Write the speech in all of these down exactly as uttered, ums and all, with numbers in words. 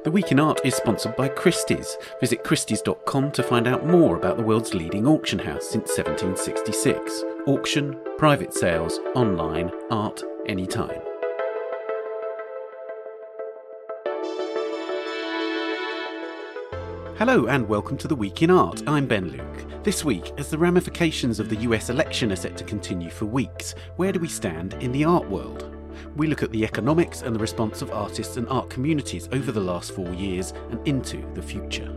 The Week in Art is sponsored by Christie's. Visit christies dot com to find out more about the world's leading auction house since seventeen sixty-six. Auction, private sales, online, art, anytime. Hello and welcome to The Week in Art. I'm Ben Luke. This week, as the ramifications of the U S election are set to continue for weeks, where do we stand in the art world? We look at the economics and the response of artists and art communities over the last four years and into the future.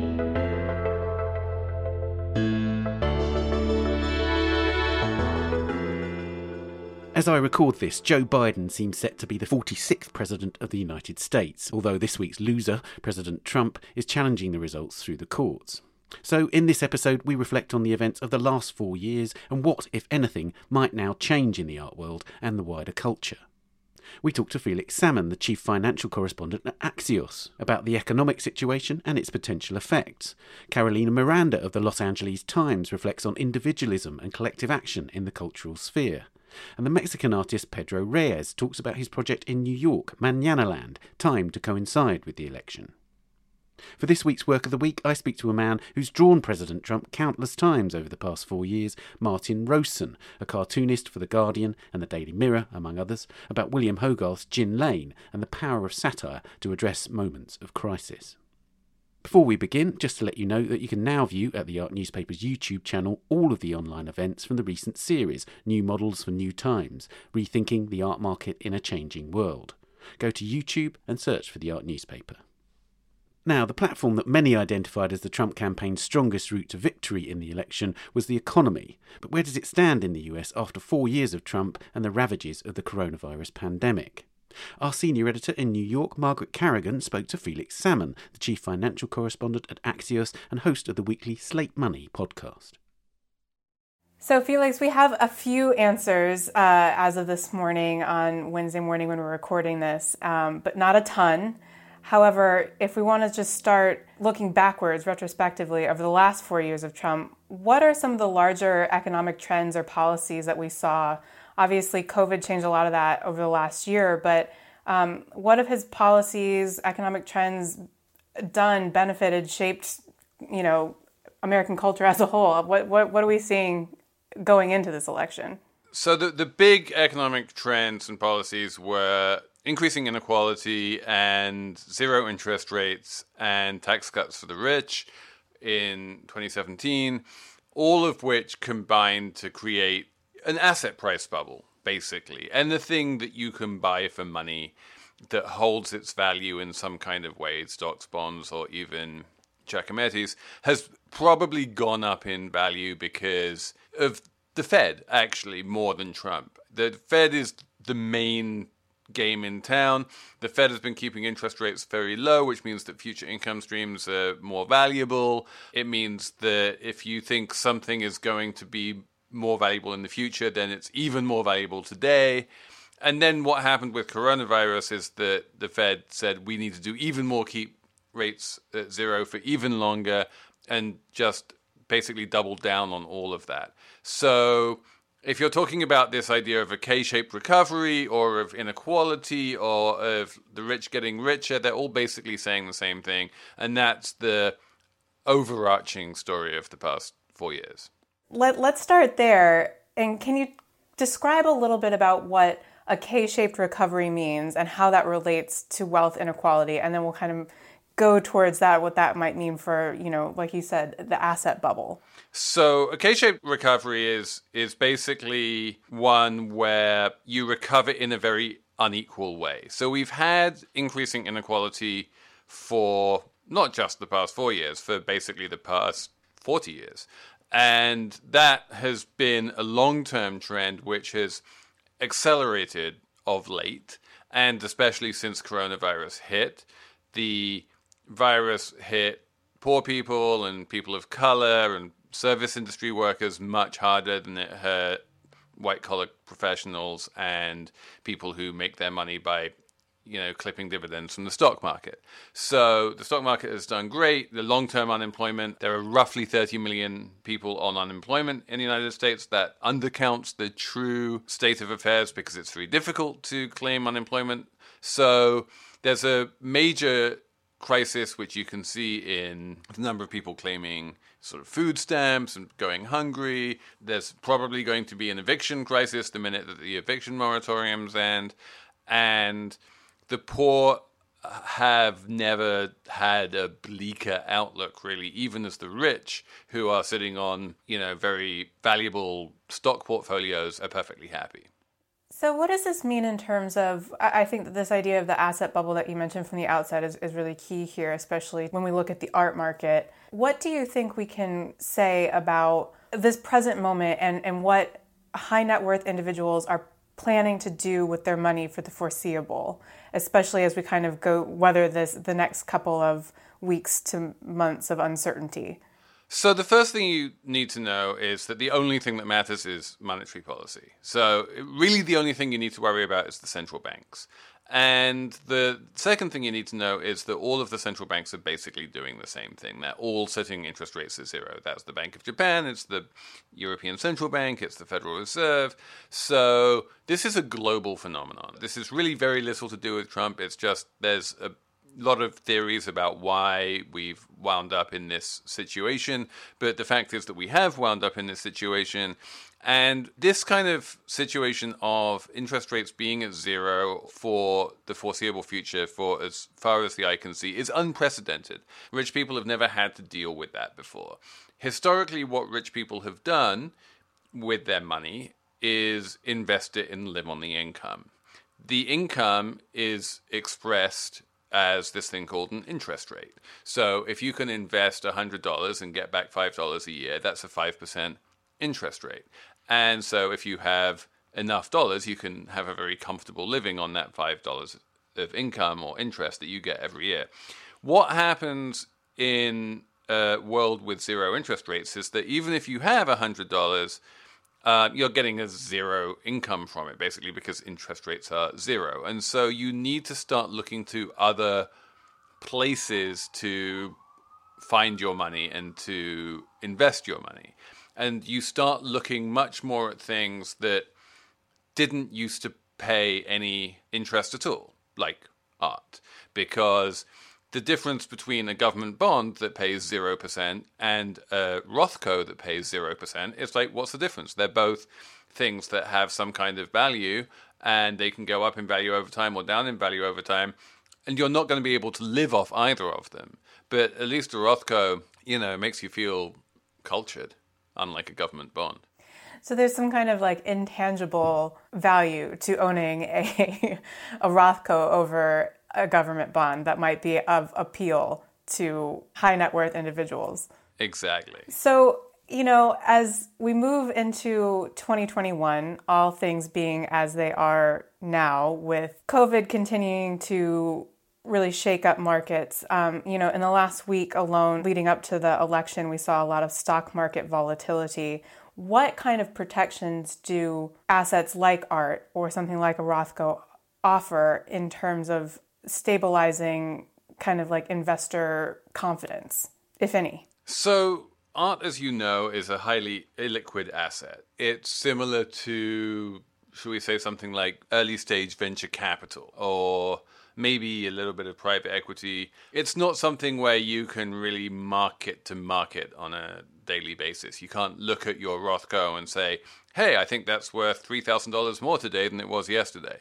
As I record this, Joe Biden seems set to be the forty-sixth President of the United States, although this week's loser, President Trump, is challenging the results through the courts. So in this episode, we reflect on the events of the last four years and what, if anything, might now change in the art world and the wider culture. We talk to Felix Salmon, the chief financial correspondent at Axios, about the economic situation and its potential effects. Carolina Miranda of the Los Angeles Times reflects on individualism and collective action in the cultural sphere. And the Mexican artist Pedro Reyes talks about his project in New York, Mañana Land, timed to coincide with the election. For this week's Work of the Week, I speak to a man who's drawn President Trump countless times over the past four years, Martin Rowson, a cartoonist for The Guardian and The Daily Mirror, among others, about William Hogarth's Gin Lane and the power of satire to address moments of crisis. Before we begin, just to let you know that you can now view at the Art Newspaper's YouTube channel all of the online events from the recent series, New Models for New Times, Rethinking the Art Market in a Changing World. Go to YouTube and search for the Art Newspaper. Now, the platform that many identified as the Trump campaign's strongest route to victory in the election was the economy. But where does it stand in the U S after four years of Trump and the ravages of the coronavirus pandemic? Our senior editor in New York, Margaret Carrigan, spoke to Felix Salmon, the chief financial correspondent at Axios and host of the weekly Slate Money podcast. So, Felix, we have a few answers uh, as of this morning on Wednesday morning when we're recording this, um, but not a ton. However, if we want to just start looking backwards retrospectively over the last four years of Trump, what are some of the larger economic trends or policies that we saw? Obviously, COVID changed a lot of that over the last year, but um, what have his policies, economic trends done, benefited, shaped, you know, American culture as a whole? What what what are we seeing going into this election? So the the big economic trends and policies were increasing inequality and zero interest rates and tax cuts for the rich in twenty seventeen, all of which combined to create an asset price bubble, basically. And the thing that you can buy for money that holds its value in some kind of way, stocks, bonds, or even Giacometti's, has probably gone up in value because of the Fed, actually, more than Trump. The Fed is the main game in town. The Fed has been keeping interest rates very low, which means that future income streams are more valuable. It means that if you think something is going to be more valuable in the future, then it's even more valuable today. And then what happened with coronavirus is that the Fed said we need to do even more, keep rates at zero for even longer, and just basically doubled down on all of that. So if you're talking about this idea of a K-shaped recovery or of inequality or of the rich getting richer, they're all basically saying the same thing. And that's the overarching story of the past four years. Let, let's start there. And can you describe a little bit about what a K-shaped recovery means and how that relates to wealth inequality? And then we'll kind of go towards that, what that might mean for, you know, like you said, the asset bubble. So a K-shaped recovery is is basically one where you recover in a very unequal way. So we've had increasing inequality for not just the past four years, for basically the past forty years. And that has been a long-term trend which has accelerated of late, and especially since coronavirus hit. The virus hit poor people and people of color and service industry workers much harder than it hurt white-collar professionals and people who make their money by, you know, clipping dividends from the stock market. So the stock market has done great. The long-term unemployment, there are roughly thirty million people on unemployment in the United States. That undercounts the true state of affairs because it's very difficult to claim unemployment. So there's a major crisis, which you can see in the number of people claiming sort of food stamps and going hungry. There's probably going to be an eviction crisis the minute that the eviction moratoriums end. And the poor have never had a bleaker outlook, really, even as the rich, who are sitting on, you know, very valuable stock portfolios, are perfectly happy. So what does this mean in terms of, I think that this idea of the asset bubble that you mentioned from the outset is, is really key here, especially when we look at the art market. What do you think we can say about this present moment and, and what high net worth individuals are planning to do with their money for the foreseeable, especially as we kind of go weather this the next couple of weeks to months of uncertainty? So the first thing you need to know is that the only thing that matters is monetary policy. So really the only thing you need to worry about is the central banks. And the second thing you need to know is that all of the central banks are basically doing the same thing. They're all setting interest rates at zero. That's the Bank of Japan, it's the European Central Bank, it's the Federal Reserve. So this is a global phenomenon. This is really very little to do with Trump. It's just there's a lot of theories about why we've wound up in this situation. But the fact is that we have wound up in this situation. And this kind of situation of interest rates being at zero for the foreseeable future, for as far as the eye can see, is unprecedented. Rich people have never had to deal with that before. Historically, what rich people have done with their money is invest it and live on the income. The income is expressed as this thing called an interest rate. So if you can invest one hundred dollars and get back five dollars a year, that's a five percent interest rate. And so if you have enough dollars, you can have a very comfortable living on that five dollars of income or interest that you get every year. What happens in a world with zero interest rates is that even if you have one hundred dollars, uh, you're getting a zero income from it, basically, because interest rates are zero. And so you need to start looking to other places to find your money and to invest your money. And you start looking much more at things that didn't used to pay any interest at all, like art. Because the difference between a government bond that pays zero percent and a Rothko that pays zero percent is like, what's the difference? They're both things that have some kind of value, and they can go up in value over time or down in value over time. And you're not going to be able to live off either of them. But at least a Rothko, you know, makes you feel cultured, unlike a government bond. So there's some kind of like intangible value to owning a, a Rothko over a government bond that might be of appeal to high net worth individuals. Exactly. So, you know, as we move into twenty twenty-one, all things being as they are now, with COVID continuing to really shake up markets. Um, you know, in the last week alone, leading up to the election, we saw a lot of stock market volatility. What kind of protections do assets like art or something like a Rothko offer in terms of stabilizing kind of like investor confidence, if any? So art, as you know, is a highly illiquid asset. It's similar to, should we say, something like early stage venture capital or maybe a little bit of private equity. It's not something where you can really market to market on a daily basis. You can't look at your Rothko and say, hey, I think that's worth three thousand dollars more today than it was yesterday.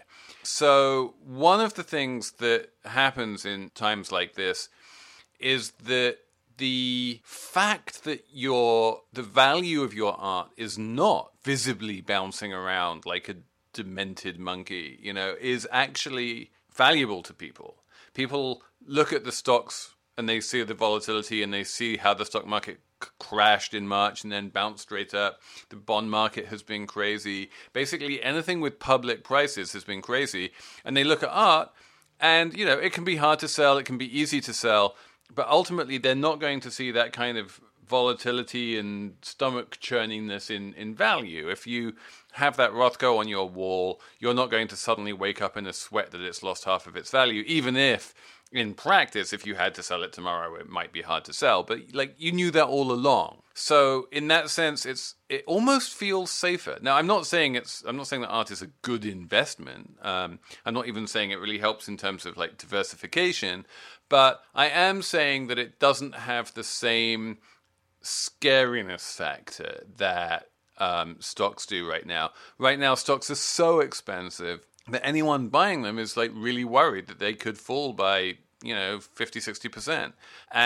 So one of the things that happens in times like this is that the fact that your the value of your art is not visibly bouncing around like a demented monkey, you know, is actually valuable to people. People look at the stocks and they see the volatility and they see how the stock market c- crashed in March and then bounced straight up. The bond market has been crazy. Basically, anything with public prices has been crazy. And they look at art and, you know, it can be hard to sell. It can be easy to sell. But ultimately, they're not going to see that kind of volatility and stomach churningness in, in value. If you have that Rothko on your wall, you're not going to suddenly wake up in a sweat that it's lost half of its value, even if in practice, if you had to sell it tomorrow, it might be hard to sell. But like you knew that all along. So in that sense, it's it almost feels safer. Now, I'm not saying it's I'm not saying that art is a good investment. Um, I'm not even saying it really helps in terms of like diversification. But I am saying that it doesn't have the same scariness factor that um, stocks do right now. Right now, stocks are so expensive that anyone buying them is like really worried that they could fall by, you know, fifty, sixty percent.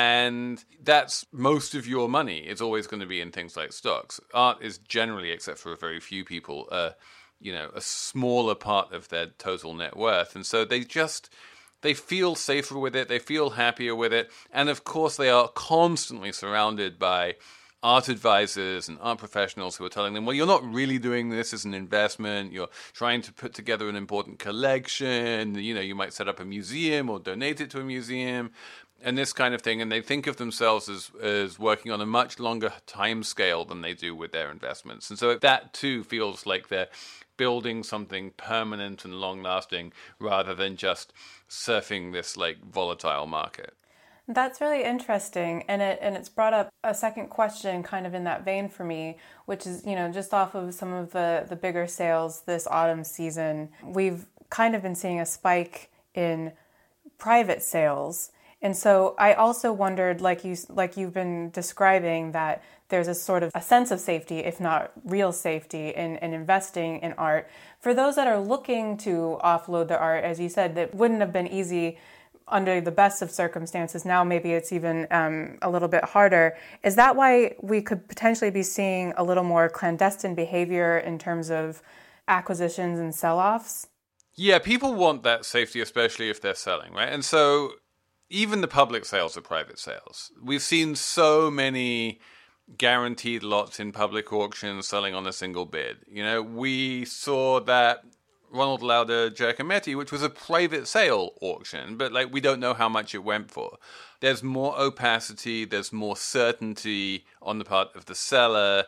And that's most of your money is always going to be in things like stocks. Art is generally, except for a very few people, uh, you know, a smaller part of their total net worth. And so they just, they feel safer with it. They feel happier with it. And of course, they are constantly surrounded by art advisors and art professionals who are telling them, well, you're not really doing this as an investment. You're trying to put together an important collection. You know, you might set up a museum or donate it to a museum and this kind of thing. And they think of themselves as, as working on a much longer time scale than they do with their investments. And so that too feels like they're building something permanent and long lasting rather than just surfing this like volatile market. That's really interesting, and it and it's brought up a second question kind of in that vein for me, which is, you know, just off of some of the, the bigger sales this autumn season, we've kind of been seeing a spike in private sales. And so I also wondered, like you like you've been describing, that there's a sort of a sense of safety, if not real safety, in, in investing in art. For those that are looking to offload their art, as you said, that wouldn't have been easy under the best of circumstances. Now maybe it's even um, a little bit harder. Is that why we could potentially be seeing a little more clandestine behavior in terms of acquisitions and sell-offs? Yeah, people want that safety, especially if they're selling, right? And so even the public sales are private sales. We've seen so many guaranteed lots in public auctions selling on a single bid. You know, we saw that Ronald Lauder Giacometti, which was a private sale auction, but like we don't know how much it went for. There's more opacity, there's more certainty on the part of the seller,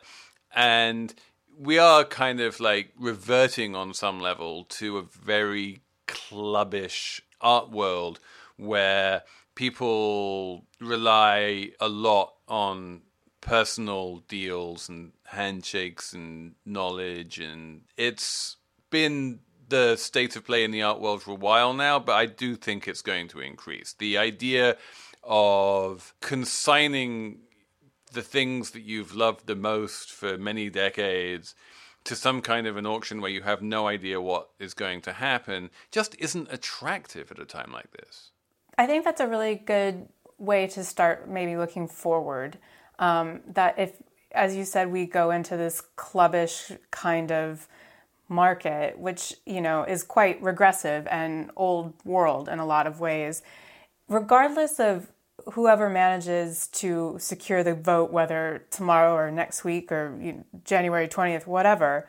and we are kind of like reverting on some level to a very clubbish art world where people rely a lot on personal deals and handshakes and knowledge, and it's been the state of play in the art world for a while now, but I do think it's going to increase. The idea of consigning the things that you've loved the most for many decades to some kind of an auction where you have no idea what is going to happen just isn't attractive at a time like this. I think that's a really good way to start maybe looking forward. Um, that if, as you said, we go into this clubbish kind of market, which, you know, is quite regressive and old world in a lot of ways, regardless of whoever manages to secure the vote, whether tomorrow or next week or you know, January twentieth, whatever,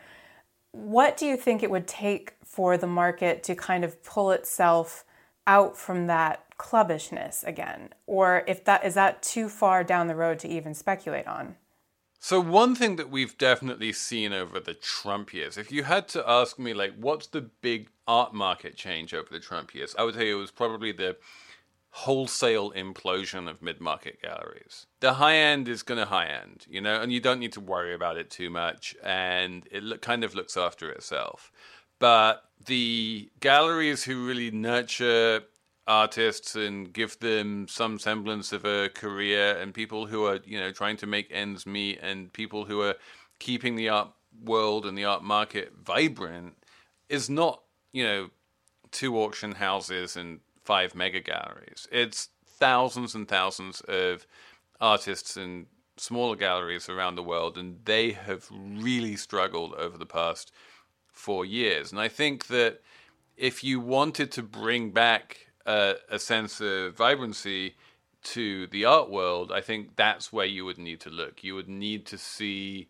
what do you think it would take for the market to kind of pull itself out from that clubbishness again? Or if that is that too far down the road to even speculate on? So one thing that we've definitely seen over the Trump years, if you had to ask me, like, what's the big art market change over the Trump years, I would say it was probably the wholesale implosion of mid-market galleries. The high end is going to high end, you know, and you don't need to worry about it too much, and it lo- kind of looks after itself. But the galleries who really nurture artists and give them some semblance of a career, and people who are, you know, trying to make ends meet, and people who are keeping the art world and the art market vibrant, is not, you know, two auction houses and five mega galleries. It's thousands and thousands of artists and smaller galleries around the world, and they have really struggled over the past four years. And I think that if you wanted to bring back a, a sense of vibrancy to the art world, I think that's where you would need to look. You would need to see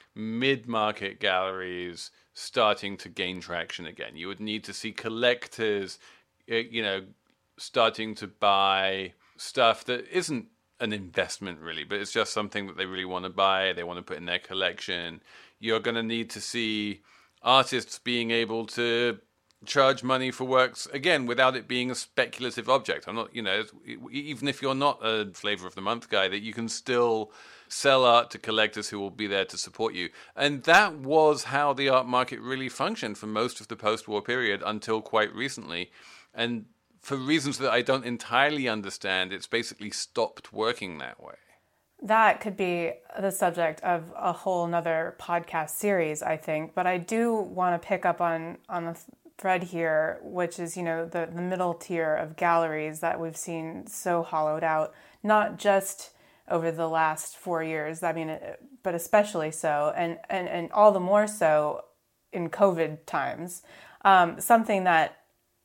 mid-market galleries starting to gain traction again. You would need to see collectors, you know, starting to buy stuff that isn't an investment really, but it's just something that they really want to buy, they want to put in their collection. You're going to need to see artists being able to charge money for works, again, without it being a speculative object. I'm not, you know, even if you're not a Flavor of the Month guy, that you can still sell art to collectors who will be there to support you. And that was how the art market really functioned for most of the post-war period until quite recently. And for reasons that I don't entirely understand, it's basically stopped working that way. That could be the subject of a whole nother podcast series, I think. But I do want to pick up on, on the thread here, which is, you know, the, the middle tier of galleries that we've seen so hollowed out, not just over the last four years, I mean, but especially so, and, and, and all the more so in COVID times. Um, something that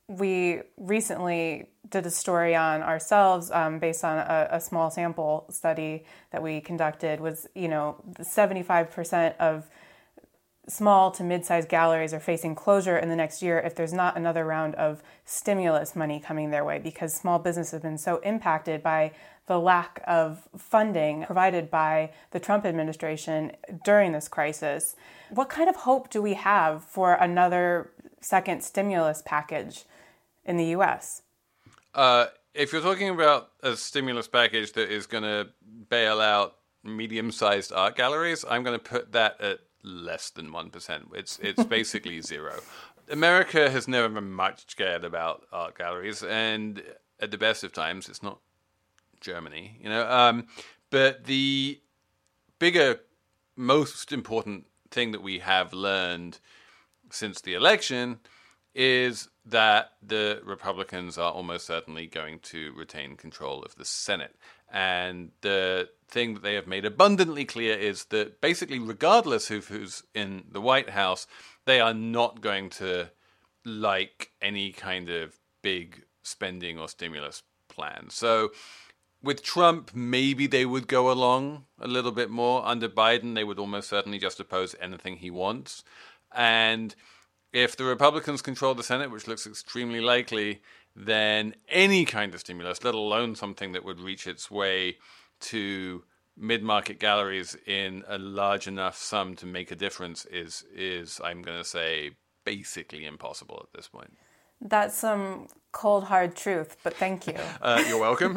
we recently did a story on ourselves um, based on a, a small sample study that we conducted was, you know, seventy-five percent of small to mid-sized galleries are facing closure in the next year if there's not another round of stimulus money coming their way, because small business has been so impacted by the lack of funding provided by the Trump administration during this crisis. What kind of hope do we have for another second stimulus package in the U S? Uh, if you're talking about a stimulus package that is going to bail out medium-sized art galleries, I'm going to put that at less than one percent. It's it's basically zero. America has never been much scared about art galleries, and at the best of times, it's not Germany, you know. Um, but the bigger, most important thing that we have learned since the election is that the Republicans are almost certainly going to retain control of the Senate. And the thing that they have made abundantly clear is that basically, regardless of who's in the White House, they are not going to like any kind of big spending or stimulus plan. So with Trump, maybe they would go along a little bit more. Under Biden, they would almost certainly just oppose anything he wants. And if the Republicans control the Senate, which looks extremely likely, then any kind of stimulus, let alone something that would reach its way to mid-market galleries in a large enough sum to make a difference, is, is I'm going to say, basically impossible at this point. That's some cold, hard truth, but thank you. uh, you're welcome.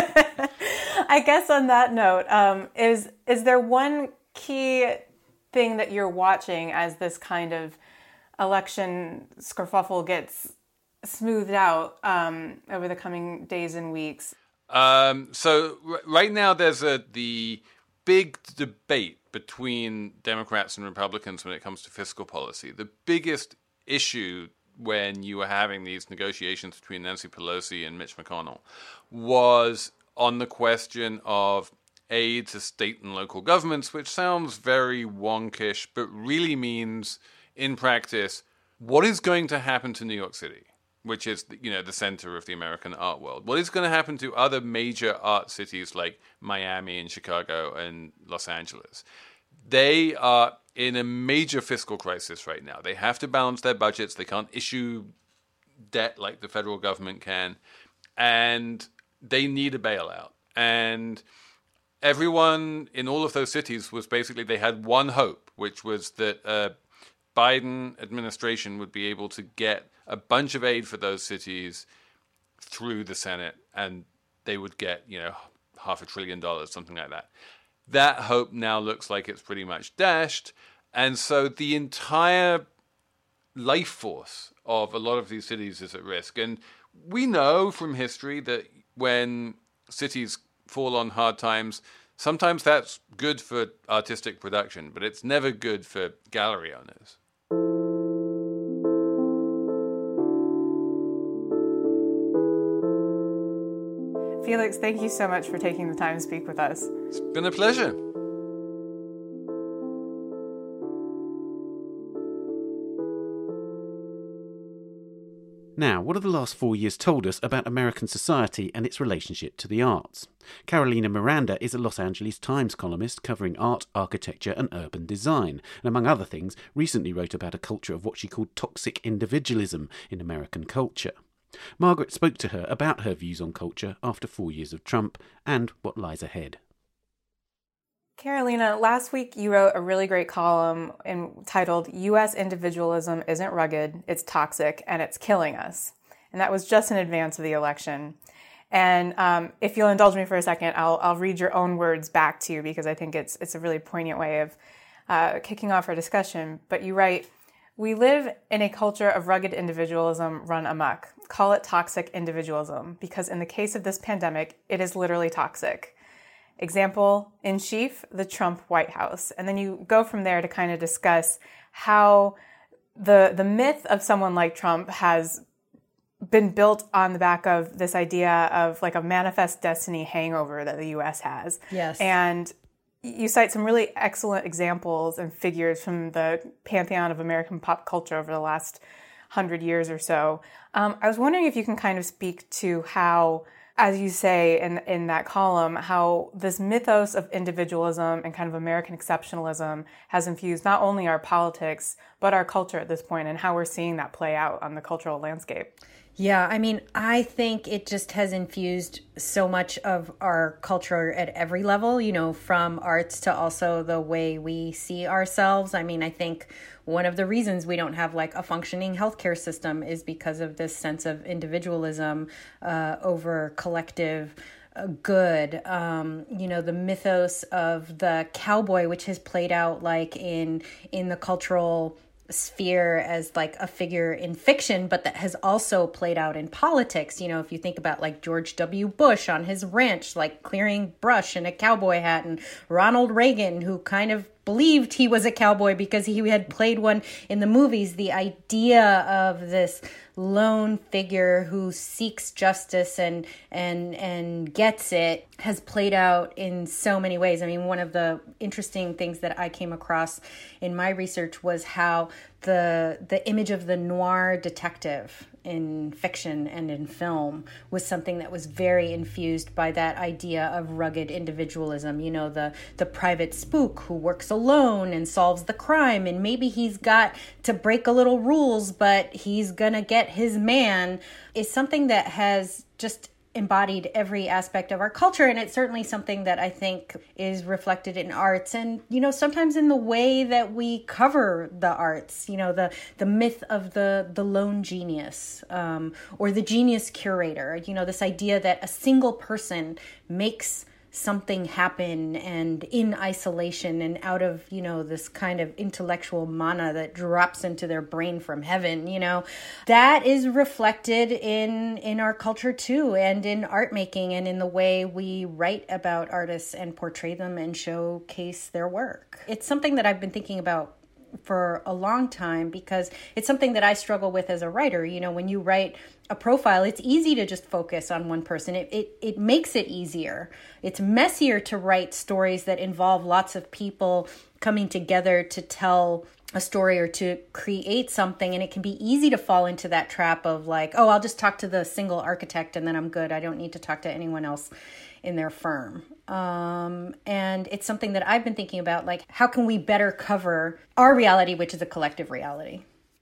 I guess on that note, um, is is there one key thing that you're watching as this kind of election skerfuffle gets smoothed out um, over the coming days and weeks? Um, so r- right now there's a the big debate between Democrats and Republicans when it comes to fiscal policy. The biggest issue when you were having these negotiations between Nancy Pelosi and Mitch McConnell was on the question of aid to state and local governments, which sounds very wonkish, but really means in practice, what is going to happen to New York City, which is, you know, the center of the American art world? What is going to happen to other major art cities like Miami and Chicago and Los Angeles? They are in a major fiscal crisis right now. They have to balance their budgets. They can't issue debt like the federal government can. And they need a bailout. And everyone in all of those cities was basically, they had one hope, which was that uh, Biden administration would be able to get a bunch of aid for those cities through the Senate, and they would get, you know, half a trillion dollars, something like that. That hope now looks like it's pretty much dashed, and so the entire life force of a lot of these cities is at risk. And we know from history that when cities fall on hard times, sometimes that's good for artistic production, but it's never good for gallery owners. Felix, thank you so much for taking the time to speak with us. It's been a pleasure. Now, what have the last four years told us about American society and its relationship to the arts? Carolina Miranda is a Los Angeles Times columnist covering art, architecture and urban design, and among other things, recently wrote about a culture of what she called toxic individualism in American culture. Margaret spoke to her about her views on culture after four years of Trump and what lies ahead. Carolina, last week you wrote a really great column entitled U S Individualism Isn't Rugged, It's Toxic, and It's Killing Us. And that was just in advance of the election. And um, if you'll indulge me for a second, I'll, I'll read your own words back to you because I think it's it's a really poignant way of uh, kicking off our discussion. But you write, "We live in a culture of rugged individualism run amok. Call it toxic individualism, because in the case of this pandemic, it is literally toxic. Example in chief, the Trump White House." And then you go from there to kind of discuss how the the myth of someone like Trump has been built on the back of this idea of like a manifest destiny hangover that the U S has. Yes. And you cite some really excellent examples and figures from the pantheon of American pop culture over the last hundred years or so. Um, I was wondering if you can kind of speak to how, as you say in in that column, how this mythos of individualism and kind of American exceptionalism has infused not only our politics, but our culture at this point, and how we're seeing that play out on the cultural landscape. Yeah, I mean, I think it just has infused so much of our culture at every level, you know, from arts to also the way we see ourselves. I mean, I think one of the reasons we don't have like a functioning healthcare system is because of this sense of individualism uh, over collective uh, good. Um, you know, the mythos of the cowboy, which has played out like in in the cultural sphere as like a figure in fiction, but that has also played out in politics. You know, if you think about like George W. Bush on his ranch, like clearing brush in a cowboy hat, and Ronald Reagan, who kind of believed he was a cowboy because he had played one in the movies. The idea of this lone figure who seeks justice and and and gets it has played out in so many ways. I mean, one of the interesting things that I came across in my research was how the the image of the noir detective in fiction and in film was something that was very infused by that idea of rugged individualism. You know, the the private spook who works alone and solves the crime, and maybe he's got to break a little rules, but he's gonna get his man, is something that has just embodied every aspect of our culture. And it's certainly something that I think is reflected in arts, and, you know, sometimes in the way that we cover the arts, you know, the, the myth of the, the lone genius, um, or the genius curator, you know, this idea that a single person makes something happen and in isolation and out of, you know, this kind of intellectual manna that drops into their brain from heaven, you know, that is reflected in, in our culture too, and in art making and in the way we write about artists and portray them and showcase their work. It's something that I've been thinking about for a long time because it's something that I struggle with as a writer. You know, when you write a profile, it's easy to just focus on one person. It, it it makes it easier. It's messier to write stories that involve lots of people coming together to tell a story or to create something. And it can be easy to fall into that trap of like, oh, I'll just talk to the single architect and then I'm good. I don't need to talk to anyone else in their firm. Um, and it's something that I've been thinking about, like, how can we better cover our reality, which is a collective reality?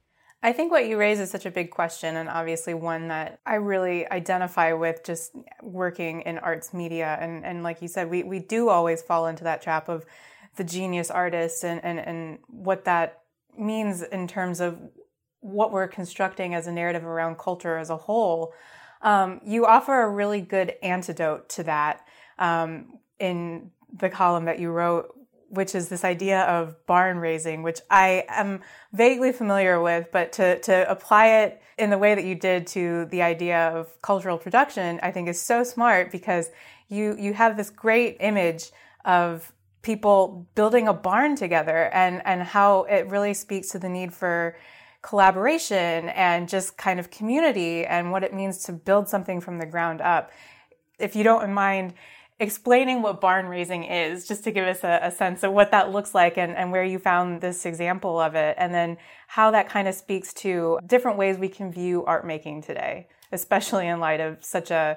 I think what you raise is such a big question, and obviously one that I really identify with just working in arts media. And, and like you said, we, we do always fall into that trap of the genius artist and, and, and what that means in terms of what we're constructing as a narrative around culture as a whole. Um, you offer a really good antidote to that um, in the column that you wrote, which is this idea of barn raising, which I am vaguely familiar with, but to, to apply it in the way that you did to the idea of cultural production, I think is so smart, because you, you have this great image of people building a barn together, and, and how it really speaks to the need for collaboration and just kind of community and what it means to build something from the ground up. If you don't mind explaining what barn raising is, just to give us a, a sense of what that looks like and, and where you found this example of it, and then how that kind of speaks to different ways we can view art making today, especially in light of such a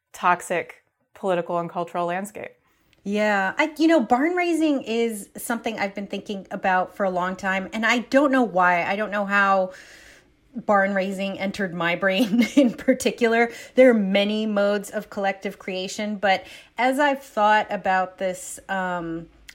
toxic political and cultural landscape. Yeah, I, you know, barn raising is something I've been thinking about for a long time, and I don't know why. I don't know how barn raising entered my brain in particular. There are many modes of collective creation, but as I've thought about this um,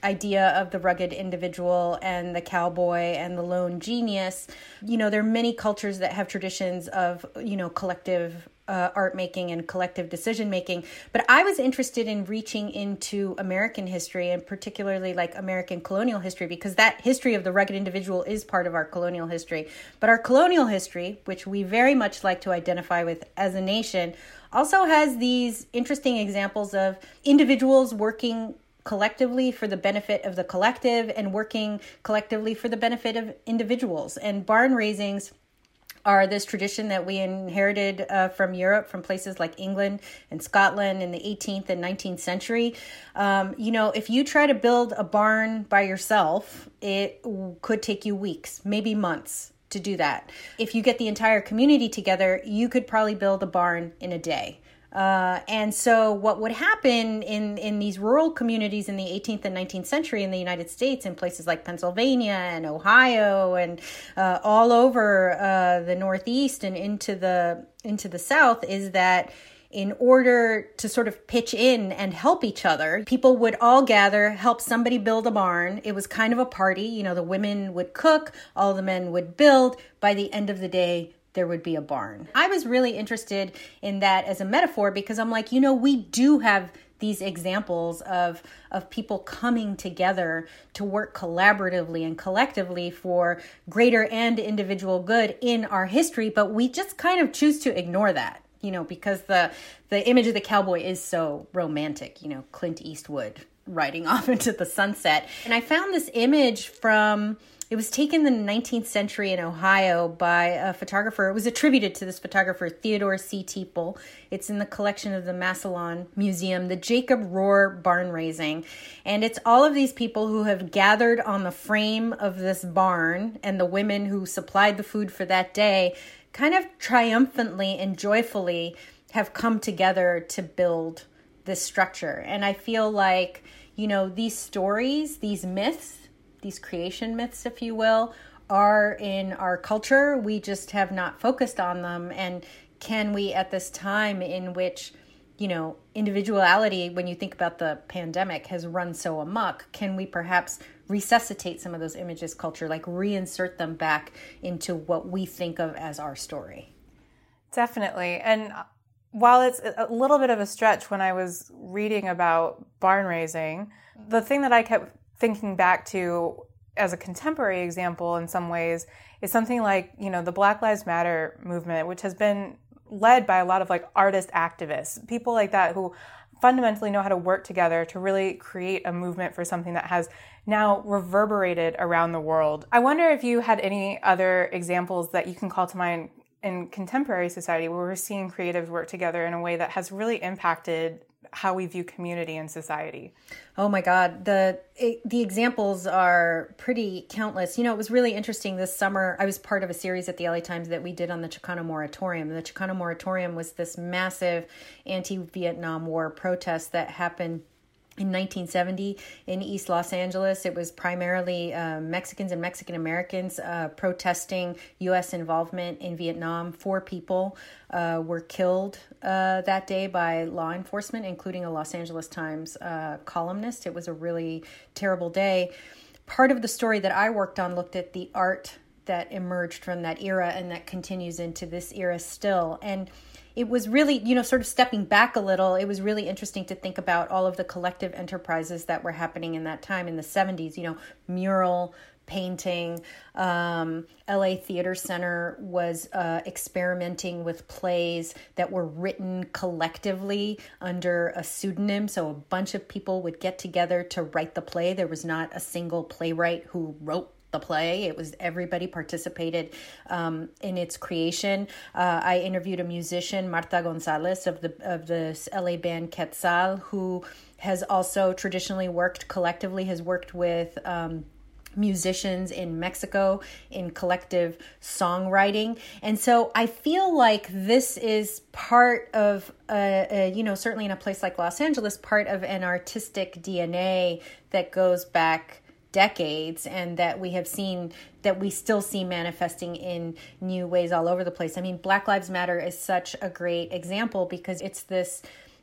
idea of the rugged individual and the cowboy and the lone genius. You know, there are many cultures that have traditions of, you know, collective uh, art making and collective decision making. But I was interested in reaching into American history, and particularly like American colonial history, because that history of the rugged individual is part of our colonial history. But our colonial history, which we very much like to identify with as a nation, also has these interesting examples of individuals working collectively for the benefit of the collective and working collectively for the benefit of individuals. And barn raisings are this tradition that we inherited uh, from Europe, from places like England and Scotland in the eighteenth and nineteenth century. Um, you know, if you try to build a barn by yourself, it could take you weeks, maybe months to do that. If you get the entire community together, you could probably build a barn in a day. Uh, and so what would happen in, in these rural communities in the eighteenth and nineteenth century in the United States, in places like Pennsylvania and Ohio and uh, all over uh, the Northeast and into the into the South, is that in order to sort of pitch in and help each other, people would all gather, help somebody build a barn. It was kind of a party. You know, the women would cook, all the men would build. By the end of the day, there would be a barn. I was really interested in that as a metaphor because I'm like, you know, we do have these examples of of people coming together to work collaboratively and collectively for greater and individual good in our history, but we just kind of choose to ignore that, you know, because the the image of the cowboy is so romantic, you know, Clint Eastwood riding off into the sunset. And I found this image from... It was taken in the nineteenth century in Ohio by a photographer. It was attributed to this photographer, Theodore C. Teeple. It's in the collection of the Massillon Museum, the Jacob Rohr barn raising. And it's all of these people who have gathered on the frame of this barn, and the women who supplied the food for that day kind of triumphantly and joyfully have come together to build this structure. And I feel like, you know, these stories, these myths, these creation myths, if you will, are in our culture. We just have not focused on them. And can we, at this time in which, you know, individuality, when you think about the pandemic, has run so amok, can we perhaps resuscitate some of those images culture, like reinsert them back into what we think of as our story? Definitely. And while it's a little bit of a stretch, when I was reading about barn raising, the thing that I kept thinking back to as a contemporary example in some ways is something like, you know, the Black Lives Matter movement, which has been led by a lot of like artist activists, people like that who fundamentally know how to work together to really create a movement for something that has now reverberated around the world. I wonder if you had any other examples that you can call to mind in contemporary society where we're seeing creatives work together in a way that has really impacted how we view community and society. Oh my God, the it, the examples are pretty countless. You know, it was really interesting this summer. I was part of a series at the L A Times that we did on the Chicano Moratorium. The Chicano Moratorium was this massive anti-Vietnam War protest that happened in nineteen seventy in East Los Angeles. It was primarily uh, Mexicans and Mexican Americans uh, protesting U S involvement in Vietnam. Four people uh, were killed uh, that day by law enforcement, including a Los Angeles Times uh, columnist. It was a really terrible day. Part of the story that I worked on looked at the art that emerged from that era and that continues into this era still. And it was really, you know, sort of stepping back a little, it was really interesting to think about all of the collective enterprises that were happening in that time in the seventies, you know, mural painting. Um, L A Theater Center was uh, experimenting with plays that were written collectively under a pseudonym. So a bunch of people would get together to write the play. There was not a single playwright who wrote the play. It was everybody participated um, in its creation. Uh, I interviewed a musician, Marta Gonzalez of the of the L A band Quetzal, who has also traditionally worked collectively, has worked with um, musicians in Mexico in collective songwriting. And so I feel like this is part of, uh, uh, you know, certainly in a place like Los Angeles, part of an artistic D N A that goes back decades and that we have seen, that we still see manifesting in new ways all over the place. I mean, Black Lives Matter is such a great example because it's this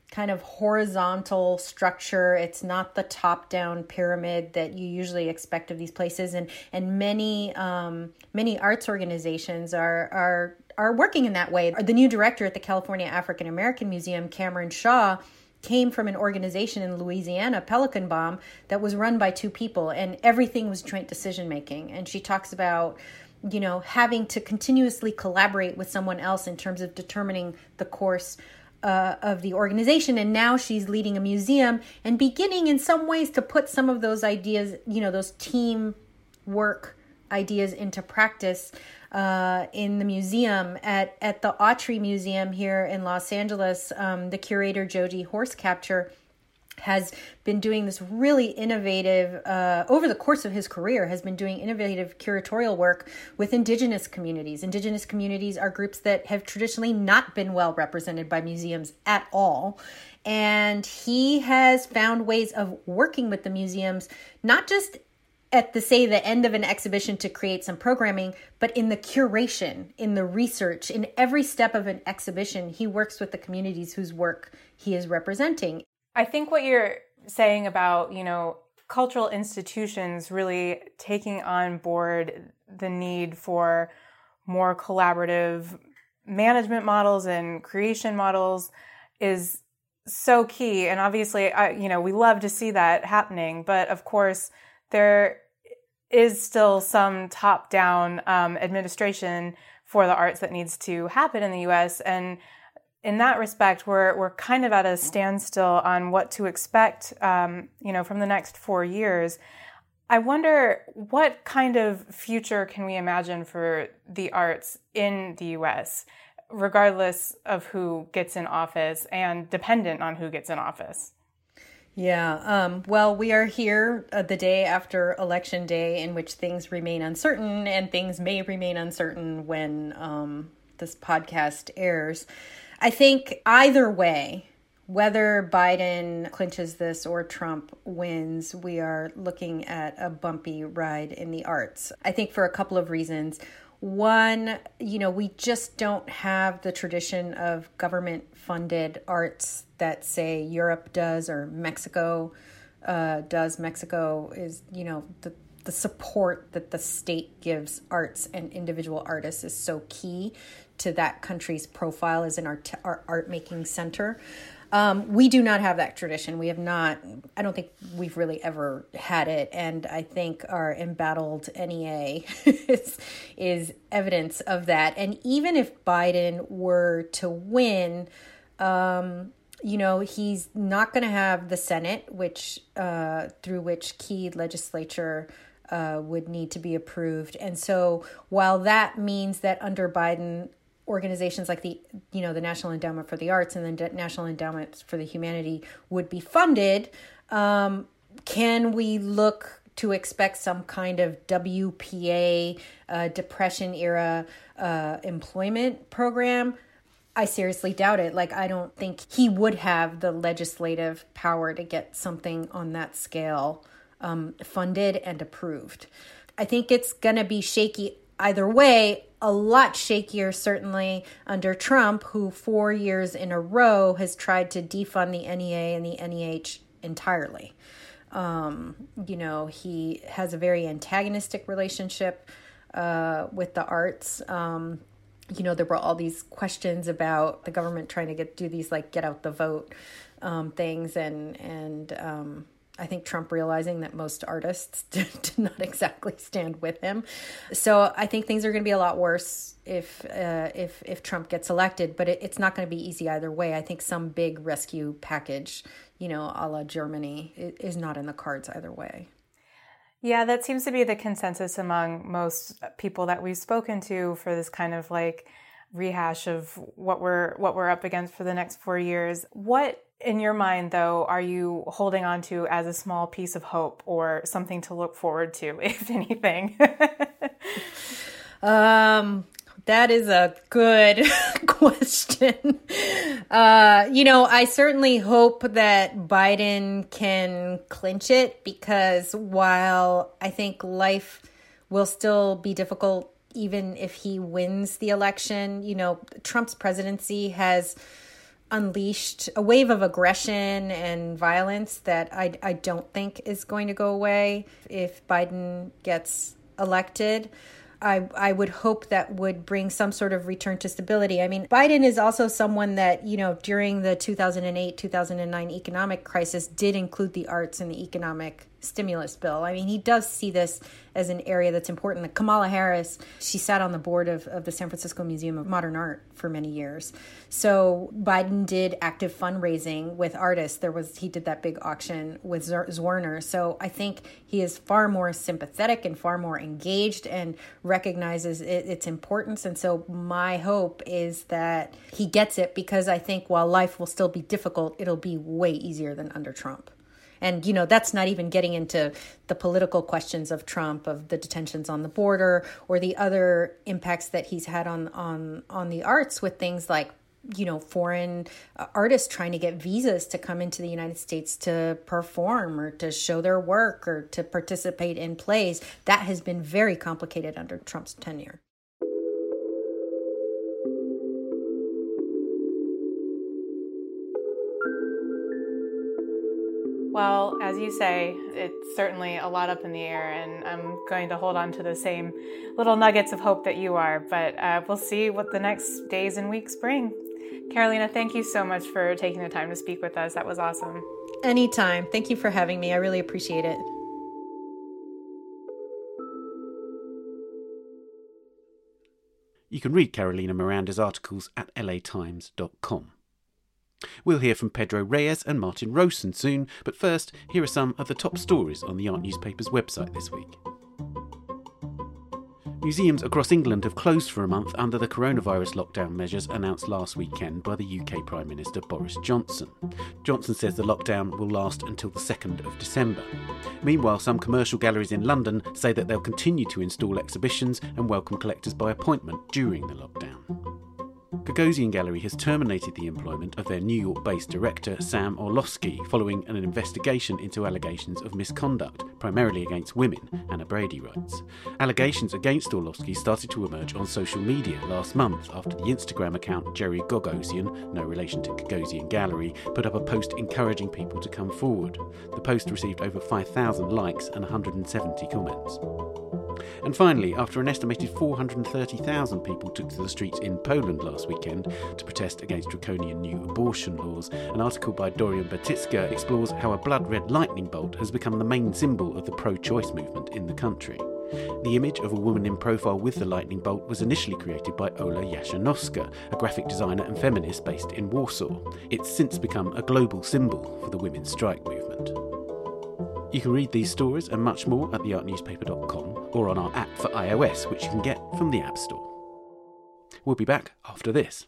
kind of horizontal structure. It's not the top-down pyramid that you usually expect of these places, and and many um, many arts organizations are are are working in that way. The new director at the California African American Museum, Cameron Shaw, came from an organization in Louisiana, Pelican Bomb, that was run by two people, and everything was joint decision making. And she talks about, you know, having to continuously collaborate with someone else in terms of determining the course uh, of the organization. And now she's leading a museum and beginning in some ways to put some of those ideas, you know, those team work ideas into practice uh, in the museum. At, at the Autry Museum here in Los Angeles, um, the curator Jody Horscapture has been doing this really innovative, uh, over the course of his career, has been doing innovative curatorial work with indigenous communities. Indigenous communities are groups that have traditionally not been well represented by museums at all. And he has found ways of working with the museums, not just at the, say, the end of an exhibition to create some programming, but in the curation, in the research, in every step of an exhibition, he works with the communities whose work he is representing. I think what you're saying about, you know, cultural institutions really taking on board the need for more collaborative management models and creation models is so key. And obviously, I, you know, we love to see that happening. But of course, there is still some top-down um, administration for the arts that needs to happen in the U S. And in that respect, we're we're kind of at a standstill on what to expect, um, you know, from the next four years. I wonder what kind of future can we imagine for the arts in the U S, regardless of who gets in office and dependent on who gets in office. Yeah, um, well, we are here uh, the day after Election Day, in which things remain uncertain, and things may remain uncertain when um, this podcast airs. I think either way, whether Biden clinches this or Trump wins, we are looking at a bumpy ride in the arts. I think for a couple of reasons. One, you know, we just don't have the tradition of government-funded arts that, say, Europe does or Mexico uh, does. Mexico is, you know, the the support that the state gives arts and individual artists is so key to that country's profile as an art, art, art-making center. Um, we do not have that tradition. We have not, I don't think we've really ever had it. And I think our embattled N E A is, is evidence of that. And even if Biden were to win, um, you know, he's not going to have the Senate, which uh, through which key legislature uh, would need to be approved. And so while that means that under Biden, organizations like the, you know, the National Endowment for the Arts and the National Endowment for the Humanity would be funded, um, can we look to expect some kind of W P A, uh, Depression era uh, employment program? I seriously doubt it. Like, I don't think he would have the legislative power to get something on that scale um, funded and approved. I think it's going to be shaky either way. A lot shakier, certainly, under Trump, who four years in a row has tried to defund the N E A and the N E H entirely. Um, you know, he has a very antagonistic relationship uh, with the arts. Um, you know, there were all these questions about the government trying to get do these like get out the vote um, things, and and um, I think Trump realizing that most artists did not exactly stand with him. So I think things are going to be a lot worse if uh, if if Trump gets elected, but it, it's not going to be easy either way. I think some big rescue package, you know, a la Germany, is not in the cards either way. Yeah, that seems to be the consensus among most people that we've spoken to for this kind of like rehash of what we're what we're up against for the next four years. What in your mind, though, are you holding on to as a small piece of hope or something to look forward to, if anything? um, that is a good question. Uh, you know, I certainly hope that Biden can clinch it, because while I think life will still be difficult even if he wins the election, you know, Trump's presidency has unleashed a wave of aggression and violence that I, I don't think is going to go away if Biden gets elected. I, I would hope that would bring some sort of return to stability. I mean, Biden is also someone that, you know, during the two thousand eight, two thousand nine economic crisis did include the arts in the economic stimulus bill. I mean, he does see this as an area that's important. Kamala Harris, she sat on the board of, of the San Francisco Museum of Modern Art for many years. So Biden did active fundraising with artists. There was, he did that big auction with Zwirner. So I think he is far more sympathetic and far more engaged and recognizes it, its importance. And so my hope is that he gets it, because I think while life will still be difficult, it'll be way easier than under Trump. And, you know, that's not even getting into the political questions of Trump, of the detentions on the border, or the other impacts that he's had on on, on the arts with things like, you know, foreign artists trying to get visas to come into the United States to perform or to show their work or to participate in plays. That has been very complicated under Trump's tenure. Well, as you say, it's certainly a lot up in the air, and I'm going to hold on to the same little nuggets of hope that you are, but uh, we'll see what the next days and weeks bring. Carolina, thank you so much for taking the time to speak with us. That was awesome. Anytime. Thank you for having me. I really appreciate it. You can read Carolina Miranda's articles at l a times dot com. We'll hear from Pedro Reyes and Martin Rowson soon, but first, here are some of the top stories on the Art Newspaper's website this week. Museums across England have closed for a month under the coronavirus lockdown measures announced last weekend by the U K Prime Minister Boris Johnson. Johnson says the lockdown will last until the second of December. Meanwhile, some commercial galleries in London say that they'll continue to install exhibitions and welcome collectors by appointment during the lockdown. Gagosian Gallery has terminated the employment of their New York-based director Sam Orlowski following an investigation into allegations of misconduct, primarily against women, Anna Brady writes. Allegations against Orlowski started to emerge on social media last month after the Instagram account Jerry Gogosian, no relation to Gagosian Gallery, put up a post encouraging people to come forward. The post received over five thousand likes and one hundred seventy comments. And finally, after an estimated four hundred thirty thousand people took to the streets in Poland last weekend to protest against draconian new abortion laws, an article by Dorian Batitska explores how a blood-red lightning bolt has become the main symbol of the pro-choice movement in the country. The image of a woman in profile with the lightning bolt was initially created by Ola Jastrzębska, a graphic designer and feminist based in Warsaw. It's since become a global symbol for the women's strike movement. You can read these stories and much more at the art newspaper dot com or on our app for iOS, which you can get from the App Store. We'll be back after this.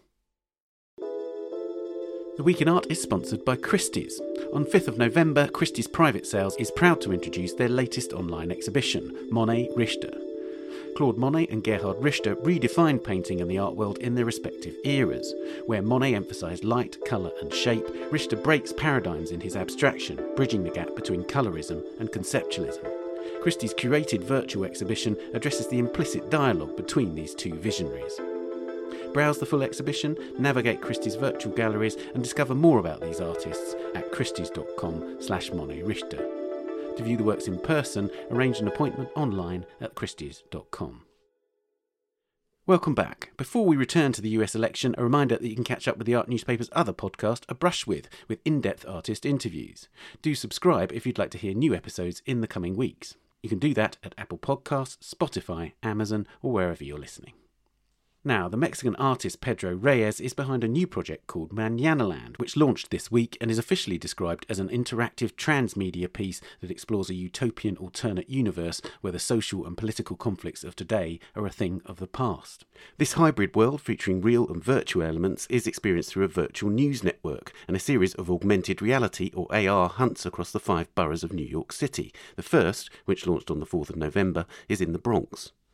The Week in Art is sponsored by Christie's. On fifth of November, Christie's Private Sales is proud to introduce their latest online exhibition, Monet Richter. Claude Monet and Gerhard Richter redefined painting and the art world in their respective eras. Where Monet emphasised light, colour and shape, Richter breaks paradigms in his abstraction, bridging the gap between colorism and conceptualism. Christie's curated virtual exhibition addresses the implicit dialogue between these two visionaries. Browse the full exhibition, navigate Christie's virtual galleries and discover more about these artists at christies.com slash Monet Richter. To view the works in person, arrange an appointment online at christies dot com. Welcome back. Before we return to the U S election, a reminder that you can catch up with the Art Newspaper's other podcast, A Brush With, with in-depth artist interviews. Do subscribe if you'd like to hear new episodes in the coming weeks. You can do that at Apple Podcasts, Spotify, Amazon, or wherever you're listening. Now, the Mexican artist Pedro Reyes is behind a new project called Mañanaland, which launched this week and is officially described as an interactive transmedia piece that explores a utopian alternate universe where the social and political conflicts of today are a thing of the past. This hybrid world, featuring real and virtual elements, is experienced through a virtual news network and a series of augmented reality, or A R, hunts across the five boroughs of New York City. The first, which launched on the fourth of November, is in the Bronx.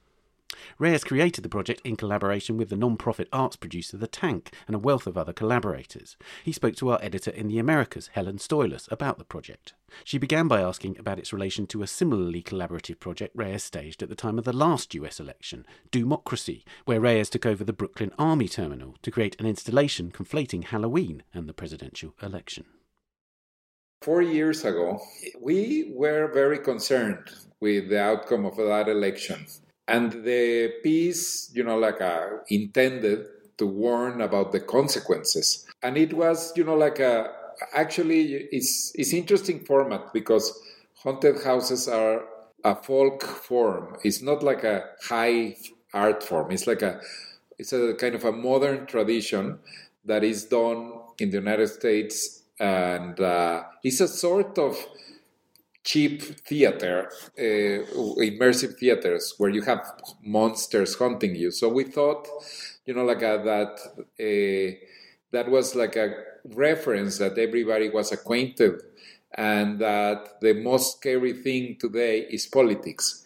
Reyes created the project in collaboration with the non-profit arts producer The Tank and a wealth of other collaborators. He spoke to our editor in the Americas, Helen Stoyless, about the project. She began by asking about its relation to a similarly collaborative project Reyes staged at the time of the last U S election, Democracy, where Reyes took over the Brooklyn Army Terminal to create an installation conflating Halloween and the presidential election. Four years ago, we were very concerned with the outcome of that election. And the piece, you know, like a, intended to warn about the consequences. And it was, you know, like a, actually, it's, it's interesting format because haunted houses are a folk form. It's not like a high art form. It's like a, it's a kind of a modern tradition that is done in the United States. And uh, it's a sort of cheap theater, uh, immersive theaters, where you have monsters hunting you. So we thought, you know, like a, that uh, that was like a reference that everybody was acquainted, and that the most scary thing today is politics.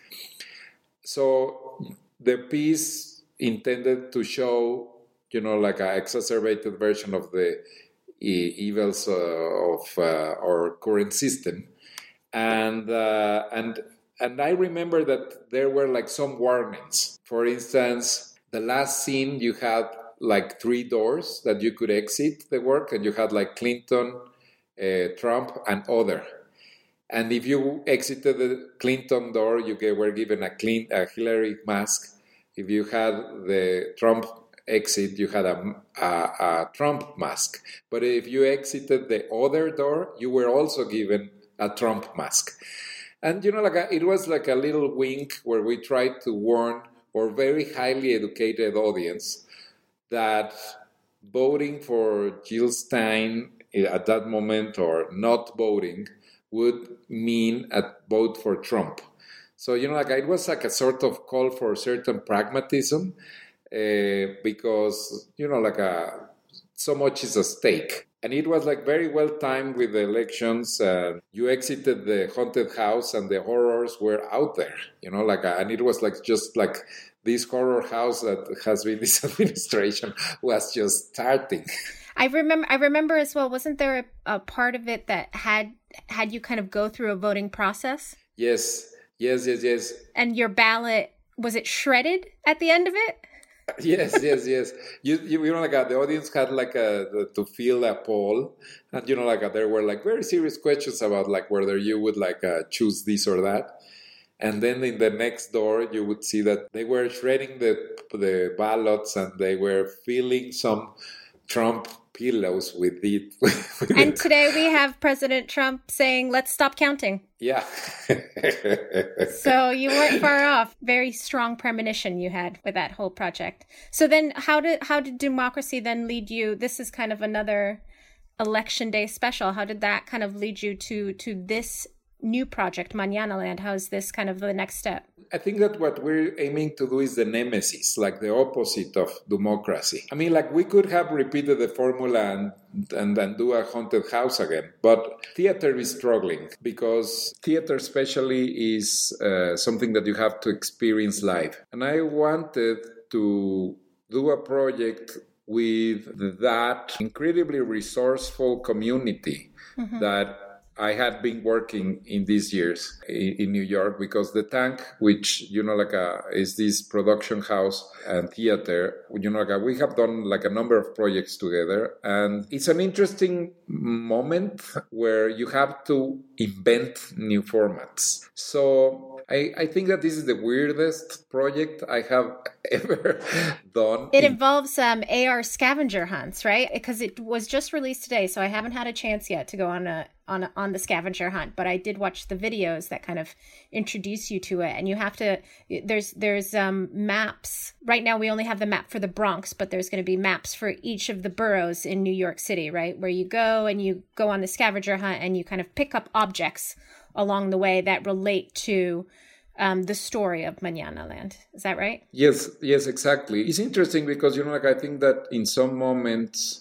So the piece intended to show, you know, like an exacerbated version of the e- evils uh, of uh, our current system. And uh, and and I remember that there were like some warnings. For instance, the last scene, you had like three doors that you could exit the work, and you had like Clinton, uh, Trump, and other. And if you exited the Clinton door, you were given a, Clint, a Hillary mask. If you had the Trump exit, you had a, a, a Trump mask. But if you exited the other door, you were also given a Trump mask. And, you know, like a, it was like a little wink where we tried to warn our very highly educated audience that voting for Jill Stein at that moment or not voting would mean a vote for Trump. So, you know, like it was like a sort of call for certain pragmatism uh, because, you know, like a, so much is at stake. And it was like very well timed with the elections. Uh, you exited the haunted house and the horrors were out there, you know, like, a, and it was like just like this horror house that has been this administration was just starting. I remember, I remember as well, wasn't there a, a part of it that had, had you kind of go through a voting process? Yes, yes, yes, yes. And your ballot, was it shredded at the end of it? yes, yes, yes. You, you, you know, like uh, the audience had like a, to fill a poll, and you know, like uh, there were like very serious questions about like whether you would like uh, choose this or that. And then in the next door, you would see that they were shredding the the ballots, and they were filling some Trump pillows with it. And today we have President Trump saying, "Let's stop counting." Yeah. So you weren't far off. Very strong premonition you had with that whole project. So then how did how did Democracy then lead you? This is kind of another election day special. How did that kind of lead you to to this new project, Mañana Land? How is this kind of the next step? I think that what we're aiming to do is the nemesis, like the opposite of Democracy. I mean, like we could have repeated the formula and and then do a haunted house again. But theater is struggling because theater especially is uh, something that you have to experience live. And I wanted to do a project with that incredibly resourceful community mm-hmm. that I had been working in these years in, in New York, because the Tank, which, you know, like a, is this production house and theater, you know, like a, we have done like a number of projects together. And it's an interesting moment where you have to invent new formats. So I, I think that this is the weirdest project I have ever done. It involves um, A R scavenger hunts, right? Because it was just released today, so I haven't had a chance yet to go on a on a, on the scavenger hunt. But I did watch the videos that kind of introduce you to it, and you have to. There's there's um, maps. Right now, we only have the map for the Bronx, but there's going to be maps for each of the boroughs in New York City, right? Where you go and you go on the scavenger hunt, and you kind of pick up objects along the way that relate to um, the story of Mañana Land. Is that right? Yes, yes, exactly. It's interesting because, you know, like I think that in some moments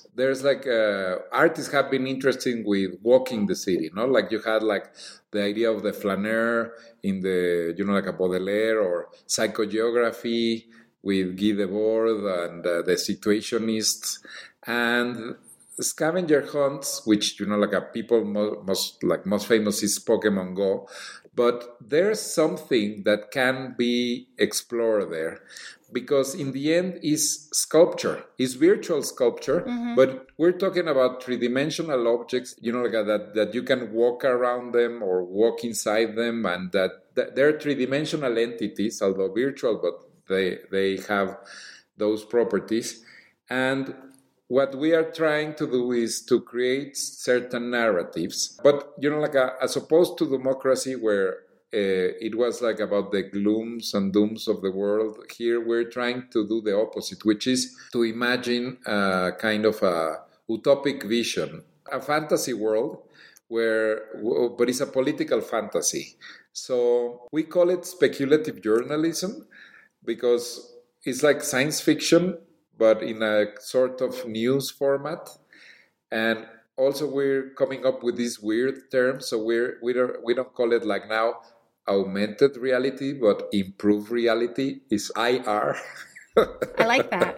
there's like uh, artists have been interested with walking the city, no? Like you had like the idea of the flaneur in the, you know, like a Baudelaire, or psychogeography with Guy Debord and uh, the situationists, and scavenger hunts, which, you know, like a people mo- most like most famous is Pokemon Go, but there's something that can be explored there. Because in the end, is sculpture, is virtual sculpture, mm-hmm. but we're talking about three-dimensional objects, you know, like that, that you can walk around them or walk inside them, and that, that they're three-dimensional entities, although virtual, but they they have those properties. And what we are trying to do is to create certain narratives, but, you know, like a, as opposed to democracy, where Uh, it was like about the glooms and dooms of the world. Here we're trying to do the opposite, which is to imagine a kind of a utopic vision, a fantasy world where, but it's a political fantasy. So we call it speculative journalism because it's like science fiction, but in a sort of news format. And also we're coming up with these weird terms. So we're, we don't, we don't call it like now augmented reality, but improved reality is I R. I like that.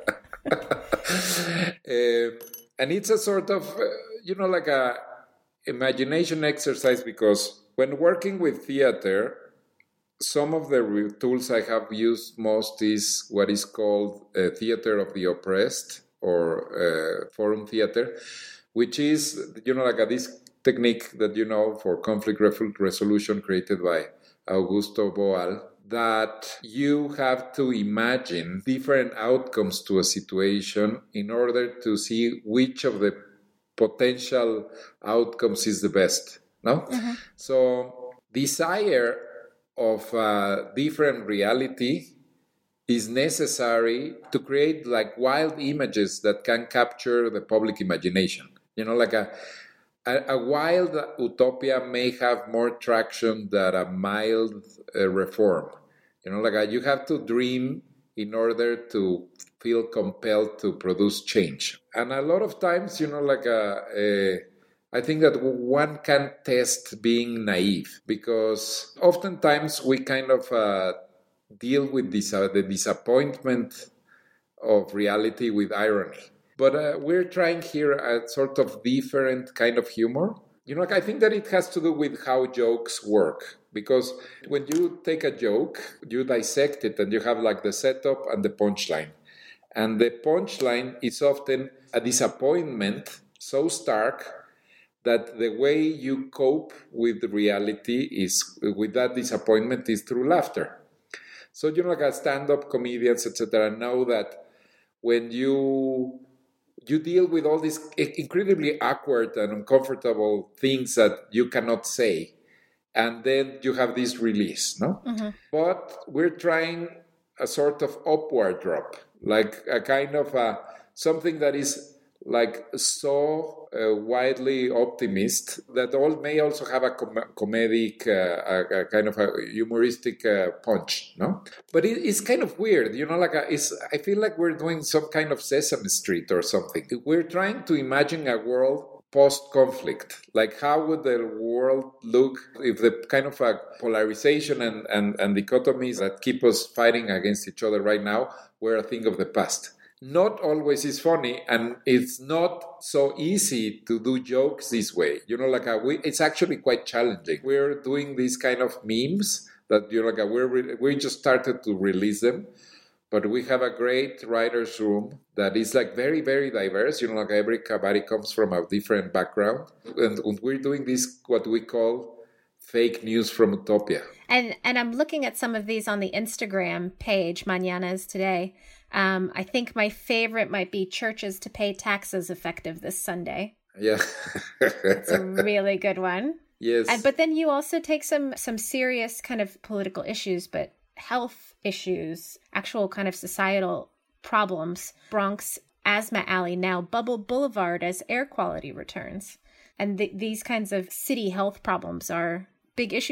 uh, and it's a sort of, uh, you know, like a imagination exercise, because when working with theater, some of the re- tools I have used most is what is called uh, theater of the oppressed, or uh, forum theater, which is, you know, like a, this technique that, you know, for conflict re- resolution created by Augusto Boal, that you have to imagine different outcomes to a situation in order to see which of the potential outcomes is the best. No? Mm-hmm. So desire of a different reality is necessary to create like wild images that can capture the public imagination. You know, like a A, a wild utopia may have more traction than a mild uh, reform. You know, like a, you have to dream in order to feel compelled to produce change. And a lot of times, you know, like a, a I think that one can test being naive, because oftentimes we kind of uh, deal with this, uh, the disappointment of reality with irony. But uh, we're trying here a sort of different kind of humor. You know, like I think that it has to do with how jokes work. Because when you take a joke, you dissect it and you have like the setup and the punchline. And the punchline is often a disappointment so stark that the way you cope with reality is, with that disappointment, is through laughter. So, you know, like a stand-up comedians, et cetera, know that when you you deal with all these incredibly awkward and uncomfortable things that you cannot say, and then you have this release, no? Mm-hmm. But we're trying a sort of upward drop, like a kind of a, something that is like so uh, widely optimist that all may also have a com- comedic, uh, a, a kind of a humoristic uh, punch, no? But it, it's kind of weird, you know, like a, it's, I feel like we're doing some kind of Sesame Street or something. We're trying to imagine a world post-conflict. Like, how would the world look if the kind of a polarization and, and, and dichotomies that keep us fighting against each other right now were a thing of the past? Not always is funny, and it's not so easy to do jokes this way. You know, like a, we, it's actually quite challenging. We're doing these kind of memes that, you know, like a, we're we just started to release them, but we have a great writers' room that is like very, very diverse. You know, like everybody comes from a different background, and we're doing this what we call fake news from utopia. And and I'm looking at some of these on the Instagram page, Mañanas Today. Um, I think my favorite might be churches to pay taxes effective this Sunday. Yeah. It's a really good one. Yes. And, but then you also take some some serious kind of political issues, but health issues, actual kind of societal problems. Bronx Asthma Alley, now Bubble Boulevard, as air quality returns. And th- these kinds of city health problems are big issues that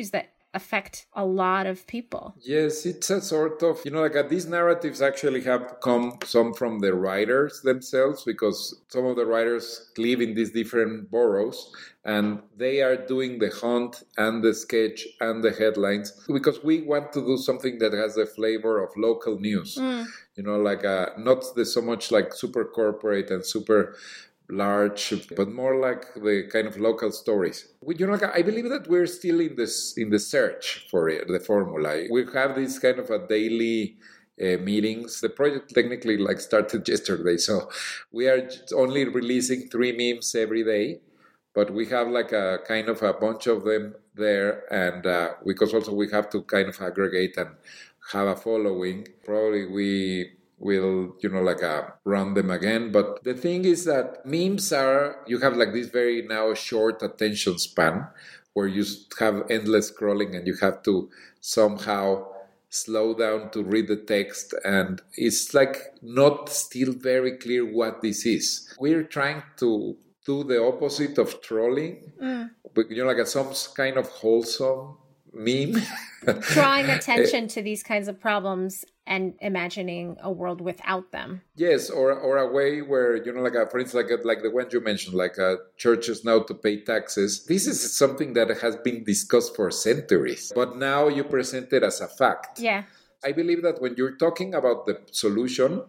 affect a lot of people. Yes, it's a sort of, you know, like uh, these narratives actually have come some from the writers themselves, because some of the writers live in these different boroughs and they are doing the hunt and the sketch and the headlines because we want to do something that has the flavor of local news. Mm. You know, like uh, not the, so much like super corporate and super large, but more like the kind of local stories. We, you know, like I believe that we're still in this in the search for it, the formula. We have this kind of a daily uh, meetings. The project technically like started yesterday, so we are only releasing three memes every day, but we have like a kind of a bunch of them there, and uh, because also we have to kind of aggregate and have a following. Probably we will, you know, like uh, run them again. But the thing is that memes are, you have like this very now short attention span where you have endless scrolling and you have to somehow slow down to read the text. And it's like not still very clear what this is. We're trying to do the opposite of trolling, mm. but, you know, like a, some kind of wholesome meme. Drawing attention to these kinds of problems and imagining a world without them. Yes, or or a way where, you know, like a, for instance, like a, like the one you mentioned, like uh, churches now to pay taxes. This is something that has been discussed for centuries, but now you present it as a fact. Yeah. I believe that when you're talking about the solution,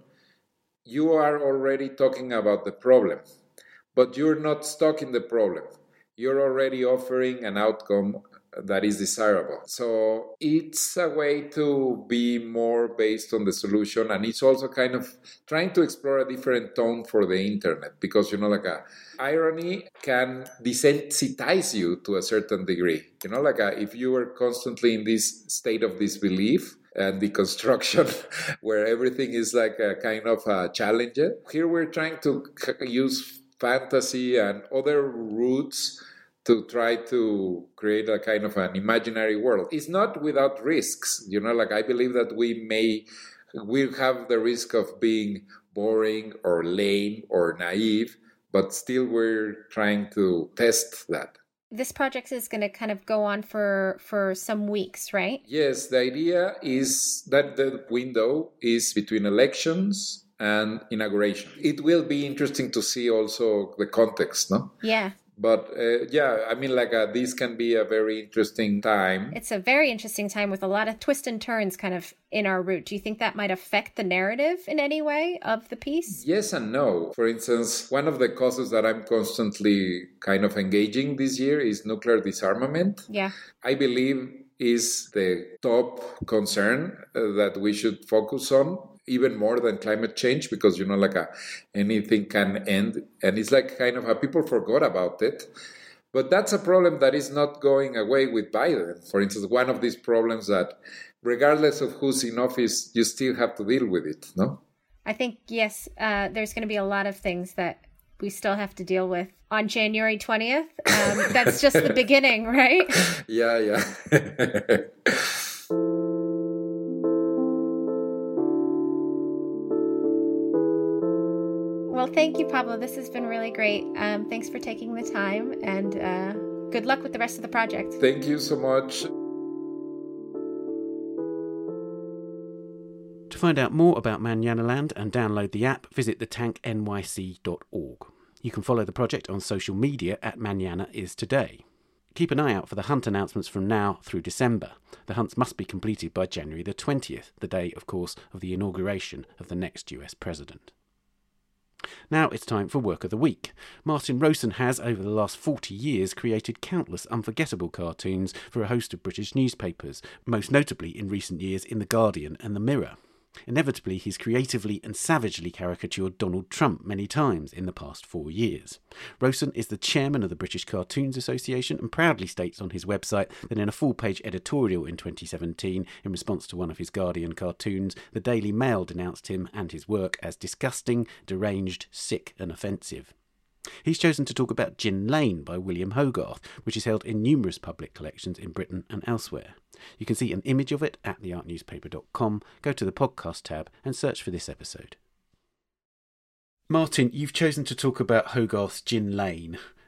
you are already talking about the problem, but you're not stuck in the problem. You're already offering an outcome that is desirable. So it's a way to be more based on the solution, and it's also kind of trying to explore a different tone for the internet, because, you know, like a irony can desensitize you to a certain degree. You know, like a, if you were constantly in this state of disbelief and deconstruction where everything is like a kind of a challenge, here we're trying to use fantasy and other roots to try to create a kind of an imaginary world. It's not without risks. You know, like I believe that we may, we have the risk of being boring or lame or naive, but still we're trying to test that. This project is going to kind of go on for, for some weeks, right? Yes, the idea is that the window is between elections and inauguration. It will be interesting to see also the context, no? Yeah. But uh, yeah, I mean, like uh, this can be a very interesting time. It's a very interesting time with a lot of twists and turns kind of in our route. Do you think that might affect the narrative in any way of the piece? Yes and no. For instance, one of the causes that I'm constantly kind of engaging this year is nuclear disarmament. Yeah. I believe is the top concern uh, that we should focus on, even more than climate change, because, you know, like a, anything can end. And it's like kind of a, people forgot about it. But that's a problem that is not going away with Biden. For instance, one of these problems that regardless of who's in office, you still have to deal with it, no? I think, yes, uh, there's going to be a lot of things that we still have to deal with on January twentieth. Um, that's just the beginning, right? Yeah, yeah. Well, thank you, Pablo. This has been really great. Um, thanks for taking the time, and uh, good luck with the rest of the project. Thank you so much. To find out more about Mananaland and download the app, visit the tank N Y C dot org. You can follow the project on social media at Manana is Today. Keep an eye out for the hunt announcements from now through December. The hunts must be completed by January the twentieth, the day, of course, of the inauguration of the next U S president. Now it's time for Work of the Week. Martin Rowson has, over the last forty years, created countless unforgettable cartoons for a host of British newspapers, most notably in recent years in The Guardian and The Mirror. Inevitably, he's creatively and savagely caricatured Donald Trump many times in the past four years. Rowson is the chairman of the British Cartoons Association and proudly states on his website that in a full-page editorial in twenty seventeen, in response to one of his Guardian cartoons, the Daily Mail denounced him and his work as disgusting, deranged, sick and offensive. He's chosen to talk about Gin Lane by William Hogarth, which is held in numerous public collections in Britain and elsewhere. You can see an image of it at the art newspaper dot com, go to the podcast tab and search for this episode. Martin, you've chosen to talk about Hogarth's Gin Lane.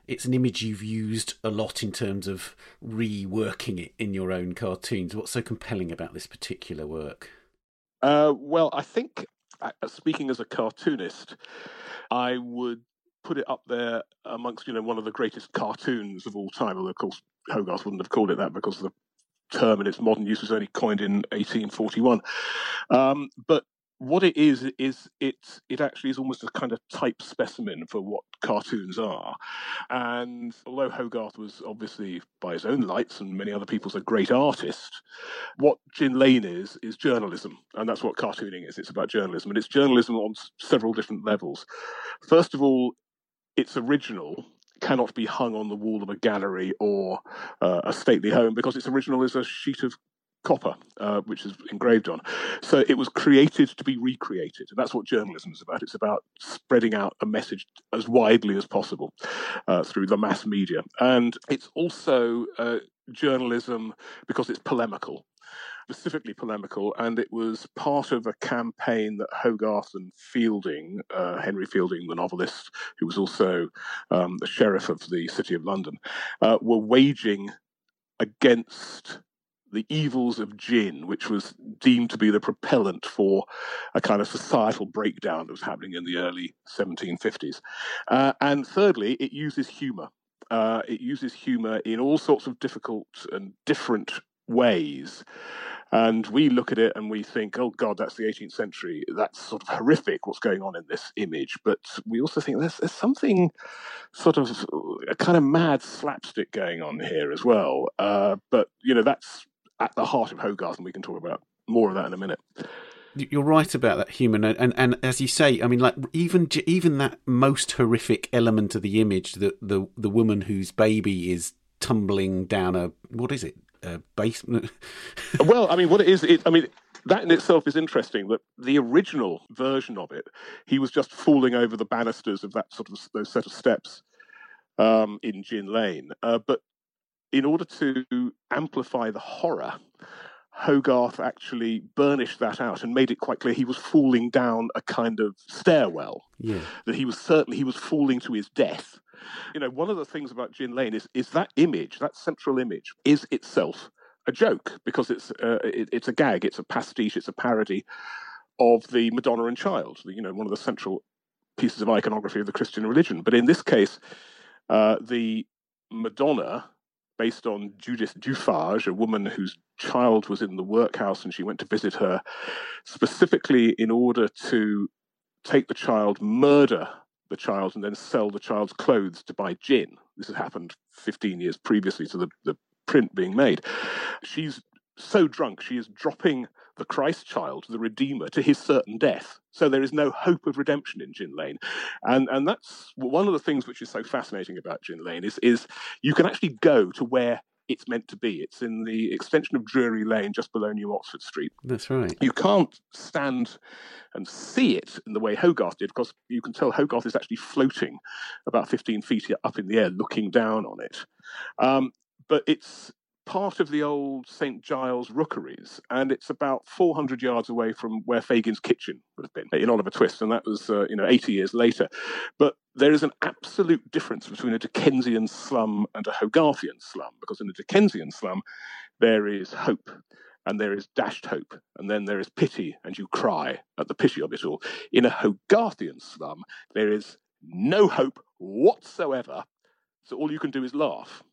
it's an image you've used a lot in terms of reworking it in your own cartoons. What's so compelling about this particular work? Uh, well, I think, uh, speaking as a cartoonist, I would put it up there amongst, you know, one of the greatest cartoons of all time. Although, of course, Hogarth wouldn't have called it that because the term in its modern use was only coined in eighteen forty-one. Um, but what it is, is it, it actually is almost a kind of type specimen for what cartoons are. And although Hogarth was obviously, by his own lights and many other people's, a great artist, what Gin Lane is, is journalism. And that's what cartooning is. It's about journalism. And it's journalism on several different levels. First of all, it's original, cannot be hung on the wall of a gallery or uh, a stately home, because its original is a sheet of copper, uh, which is engraved on. So it was created to be recreated. And that's what journalism is about. It's about spreading out a message as widely as possible uh, through the mass media. And it's also uh, journalism because it's polemical, specifically polemical, and it was part of a campaign that Hogarth and Fielding, uh, Henry Fielding, the novelist, who was also um, the sheriff of the City of London, uh, were waging against the evils of gin, which was deemed to be the propellant for a kind of societal breakdown that was happening in the early seventeen fifties. Uh, and thirdly, it uses humour. Uh, it uses humour in all sorts of difficult and different ways. And we look at it and we think, oh, God, that's the eighteenth century. That's sort of horrific what's going on in this image. But we also think there's, there's something sort of a kind of mad slapstick going on here as well. Uh, but, you know, that's at the heart of Hogarth, and we can talk about more of that in a minute. You're right about that human, and, and and as you say, I mean, like even even that most horrific element of the image, the the the woman whose baby is tumbling down a what is it, a basement? Well, I mean, what it is, it, I mean, that in itself is interesting. That the original version of it, he was just falling over the banisters of that sort of those set of steps um, in Gin Lane, uh, but in order to amplify the horror, Hogarth actually burnished that out and made it quite clear he was falling down a kind of stairwell. Yeah. That he was certainly he was falling to his death. You know, one of the things about Gin Lane is is that image, that central image, is itself a joke, because it's uh, it, it's a gag, it's a pastiche, it's a parody of the Madonna and Child, you know, one of the central pieces of iconography of the Christian religion. But in this case, uh, the Madonna, based on Judith Dufage, a woman whose child was in the workhouse and she went to visit her specifically in order to take the child, murder the child, and then sell the child's clothes to buy gin. This had happened fifteen years previously to the, the print being made. She's so drunk, she is dropping the Christ child, the Redeemer, to his certain death. So there is no hope of redemption in Gin Lane. And and that's one of the things which is so fascinating about Gin Lane is, is you can actually go to where it's meant to be. It's in the extension of Drury Lane, just below New Oxford Street. That's right. You can't stand and see it in the way Hogarth did, because you can tell Hogarth is actually floating about fifteen feet up in the air, looking down on it. Um, but it's part of the old Saint Giles Rookeries, and it's about four hundred yards away from where Fagin's kitchen would have been in Oliver Twist, and that was uh, you know eighty years later. But there is an absolute difference between a Dickensian slum and a Hogarthian slum, because in a Dickensian slum there is hope, and there is dashed hope, and then there is pity, and you cry at the pity of it all. In a Hogarthian slum there is no hope whatsoever, so all you can do is laugh.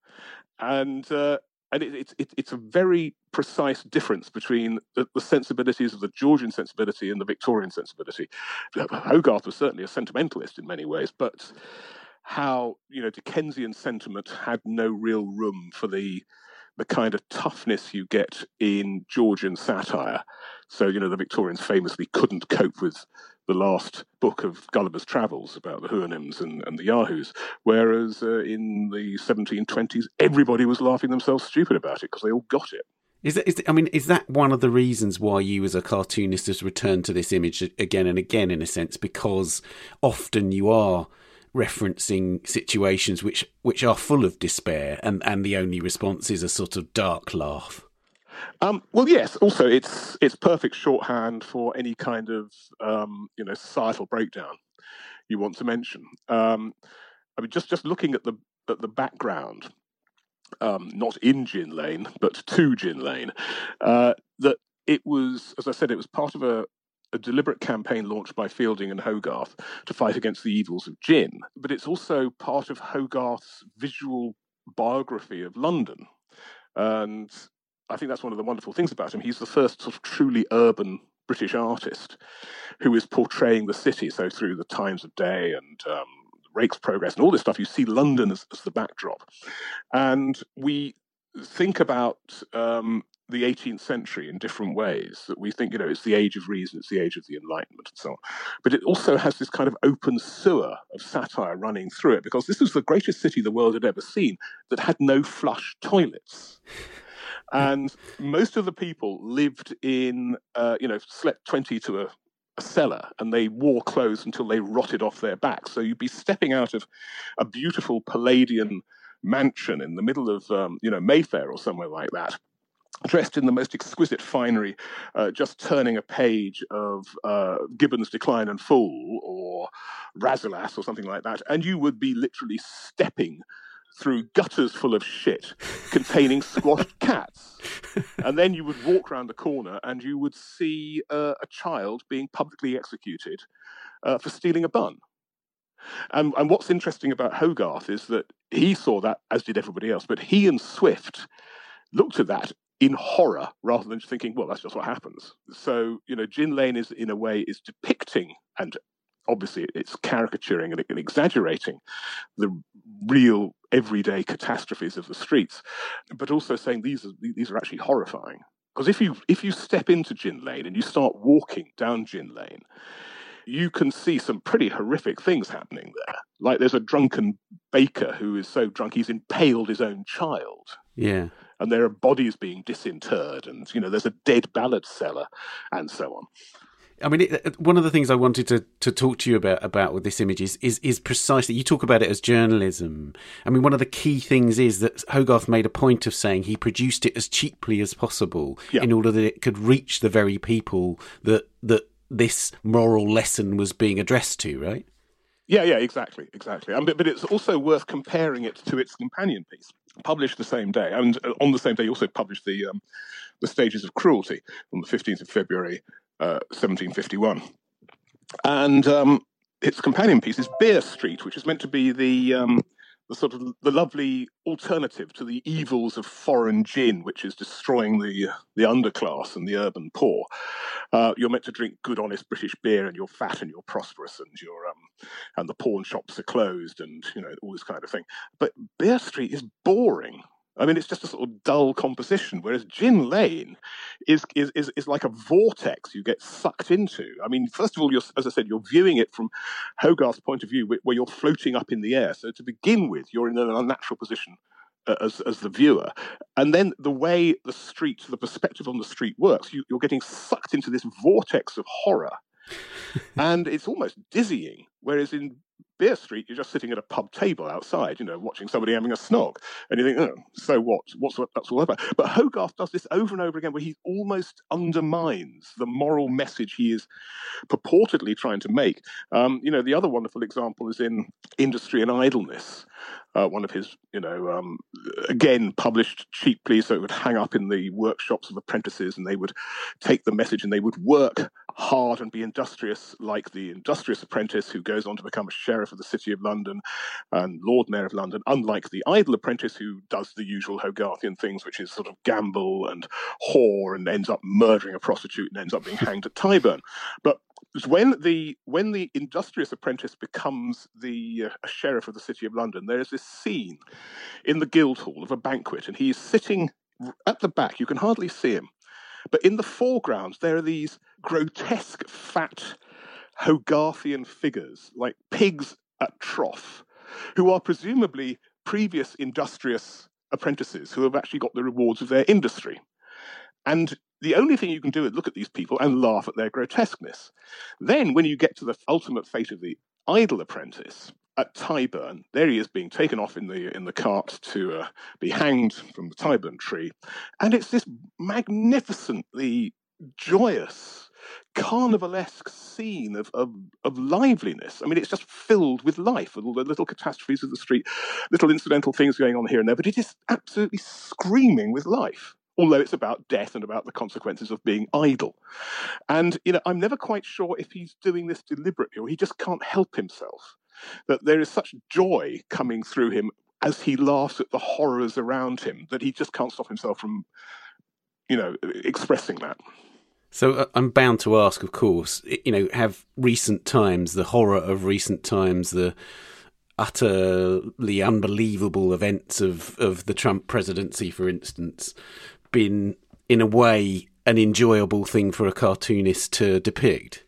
And uh, and it, it, it, it's a very precise difference between the, the sensibilities of the Georgian sensibility and the Victorian sensibility. Hogarth was certainly a sentimentalist in many ways, but how, you know, Dickensian sentiment had no real room for the the kind of toughness you get in Georgian satire. So, you know, the Victorians famously couldn't cope with the last book of Gulliver's Travels about the Houyhnhnms and, and the Yahoos, whereas uh, in the seventeen twenties, everybody was laughing themselves stupid about it because they all got it. Is that, is that, I mean, is that one of the reasons why you as a cartoonist has returned to this image again and again, in a sense, because often you are referencing situations which, which are full of despair, and, and the only response is a sort of dark laugh? Um, well, yes. Also, it's it's perfect shorthand for any kind of um, you know societal breakdown you want to mention. Um, I mean, just, just looking at the at the background, um, not in Gin Lane, but to Gin Lane, uh, that it was, as I said, it was part of a, a deliberate campaign launched by Fielding and Hogarth to fight against the evils of gin. But it's also part of Hogarth's visual biography of London. And I think that's one of the wonderful things about him. He's the first sort of truly urban British artist who is portraying the city. So through the Times of Day and um, Rake's Progress and all this stuff, you see London as, as the backdrop. And we think about um, the eighteenth century in different ways, that we think, you know, it's the age of reason, it's the age of the Enlightenment and so on. But it also has this kind of open sewer of satire running through it, because this was the greatest city the world had ever seen that had no flush toilets. And most of the people lived in, uh, you know, slept twenty to a, a cellar, and they wore clothes until they rotted off their backs. So you'd be stepping out of a beautiful Palladian mansion in the middle of, um, you know, Mayfair or somewhere like that, dressed in the most exquisite finery, uh, just turning a page of uh, Gibbon's Decline and Fall or Rasselas or something like that, and you would be literally stepping through gutters full of shit containing squashed cats. And then you would walk around the corner and you would see uh, a child being publicly executed uh, for stealing a bun. And, and what's interesting about Hogarth is that he saw that, as did everybody else, but he and Swift looked at that in horror rather than just thinking, well, that's just what happens. So, you know, Gin Lane is, in a way, is depicting, and obviously it's caricaturing and, and exaggerating the real everyday catastrophes of the streets, but also saying these are these are actually horrifying. Because if you if you step into Gin Lane and you start walking down Gin Lane, you can see some pretty horrific things happening there. Like there's a drunken baker who is so drunk he's impaled his own child. Yeah. And there are bodies being disinterred, and you know there's a dead ballad seller, and so on. I mean, it, one of the things I wanted to, to talk to you about about with this image is, is is precisely, you talk about it as journalism. I mean, one of the key things is that Hogarth made a point of saying he produced it as cheaply as possible yeah. in order that it could reach the very people that that this moral lesson was being addressed to, right? Yeah, yeah, exactly, exactly. Um, but, but it's also worth comparing it to its companion piece, published the same day. And on the same day, he also published the um, the Stages of Cruelty on the fifteenth of February, uh, seventeen fifty-one. And um, its companion piece is Beer Street, which is meant to be the um, the sort of the lovely alternative to the evils of foreign gin, which is destroying the the underclass and the urban poor. Uh, you're meant to drink good, honest British beer, and you're fat and you're prosperous, and you're um, and the pawn shops are closed, and you know all this kind of thing. But Beer Street is boring. I mean, it's just a sort of dull composition, whereas Gin Lane is, is is is like a vortex you get sucked into. I mean, first of all, you're, as I said, you're viewing it from Hogarth's point of view, where you're floating up in the air. So to begin with, you're in an unnatural position uh, as as the viewer. And then the way the street, the perspective on the street works, you, you're getting sucked into this vortex of horror. And it's almost dizzying, whereas in Beer Street, you're just sitting at a pub table outside, you know, watching somebody having a snog. And you think, oh, so what? What's what that's all about? But Hogarth does this over and over again, where he almost undermines the moral message he is purportedly trying to make. Um, you know, the other wonderful example is in Industry and Idleness, uh, one of his, you know, um, again, published cheaply, so it would hang up in the workshops of apprentices, and they would take the message and they would work hard and be industrious, like the industrious apprentice who goes on to become a sheriff of the City of London and Lord Mayor of London, unlike the idle apprentice who does the usual Hogarthian things, which is sort of gamble and whore and ends up murdering a prostitute and ends up being hanged at Tyburn. But when the when the industrious apprentice becomes the uh, sheriff of the City of London, there is this scene in the Guildhall of a banquet, and he's sitting at the back. You can hardly see him. But in the foreground, there are these grotesque, fat, Hogarthian figures, like pigs at trough, who are presumably previous industrious apprentices who have actually got the rewards of their industry. And the only thing you can do is look at these people and laugh at their grotesqueness. Then, when you get to the ultimate fate of the idle apprentice, at Tyburn, there he is being taken off in the in the cart to uh, be hanged from the Tyburn tree. And it's this magnificently joyous carnivalesque scene of, of, of liveliness. I mean, it's just filled with life, with all the little catastrophes of the street, little incidental things going on here and there, but it is absolutely screaming with life, although it's about death and about the consequences of being idle. And, you know, I'm never quite sure if he's doing this deliberately or he just can't help himself, that there is such joy coming through him as he laughs at the horrors around him that he just can't stop himself from, you know, expressing that. So uh, I'm bound to ask, of course, you know, have recent times, the horror of recent times, the utterly unbelievable events of, of the Trump presidency, for instance, been, in a way, an enjoyable thing for a cartoonist to depict?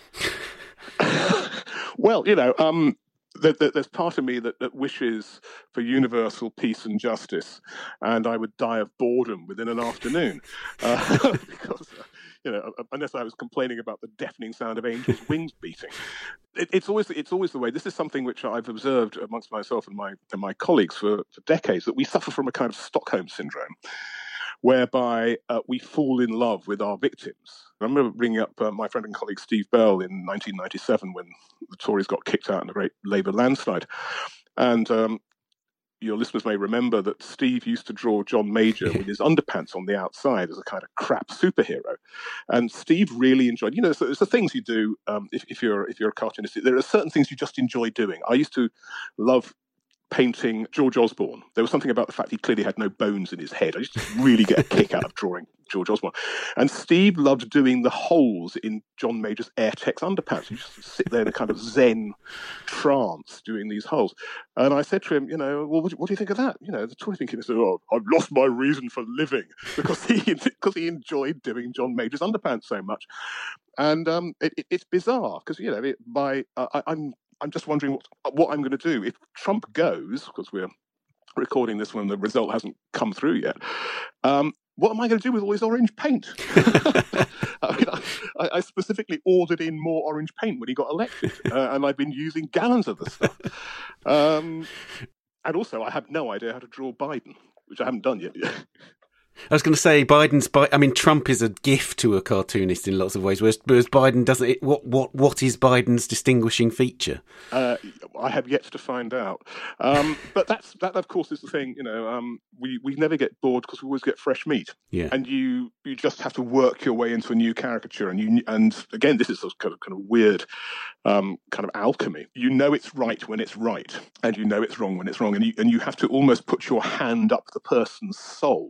Well, you know, um, there, there, there's part of me that, that wishes for universal peace and justice, and I would die of boredom within an afternoon. Uh, because... Uh, You know, unless I was complaining about the deafening sound of angels' wings beating, it, it's always it's always the way. This is something which I've observed amongst myself and my and my colleagues for, for decades, that we suffer from a kind of Stockholm syndrome, whereby uh, we fall in love with our victims. I remember bringing up uh, my friend and colleague Steve Bell in nineteen ninety-seven when the Tories got kicked out in a great Labour landslide, and um, your listeners may remember that Steve used to draw John Major with his underpants on the outside as a kind of crap superhero. And Steve really enjoyed, you know, so it's the things you do um, if, if you're if you're a cartoonist. There are certain things you just enjoy doing. I used to love painting George Osborne. There was something about the fact he clearly had no bones in his head. I used to really get a kick out of drawing George Osborne. And Steve loved doing the holes in John Major's Airtex underpants. He just sit there in a kind of zen trance doing these holes. And I said to him, you know, well, what, what do you think of that? You know, the Tory thinking, he said, oh, I've lost my reason for living because he because he enjoyed doing John Major's underpants so much. And um, it, it, it's bizarre because, you know, it, by uh, I, I'm I'm just wondering what, what I'm going to do if Trump goes, because we're recording this when the result hasn't come through yet. Um, what am I going to do with all this orange paint? I, mean, I, I specifically ordered in more orange paint when he got elected, uh, and I've been using gallons of the stuff. Um, and also, I have no idea how to draw Biden, which I haven't done yet. I was going to say Biden's. I mean, Trump is a gift to a cartoonist in lots of ways, whereas, whereas Biden doesn't. It, what what what is Biden's distinguishing feature? Uh, I have yet to find out. Um, but that's that, of course, is the thing. You know, um, we we never get bored because we always get fresh meat. Yeah. And you you just have to work your way into a new caricature, and you and again, this is a kind of kind of weird um, kind of alchemy. You know it's right when it's right, and you know it's wrong when it's wrong, and you and you have to almost put your hand up the person's soul,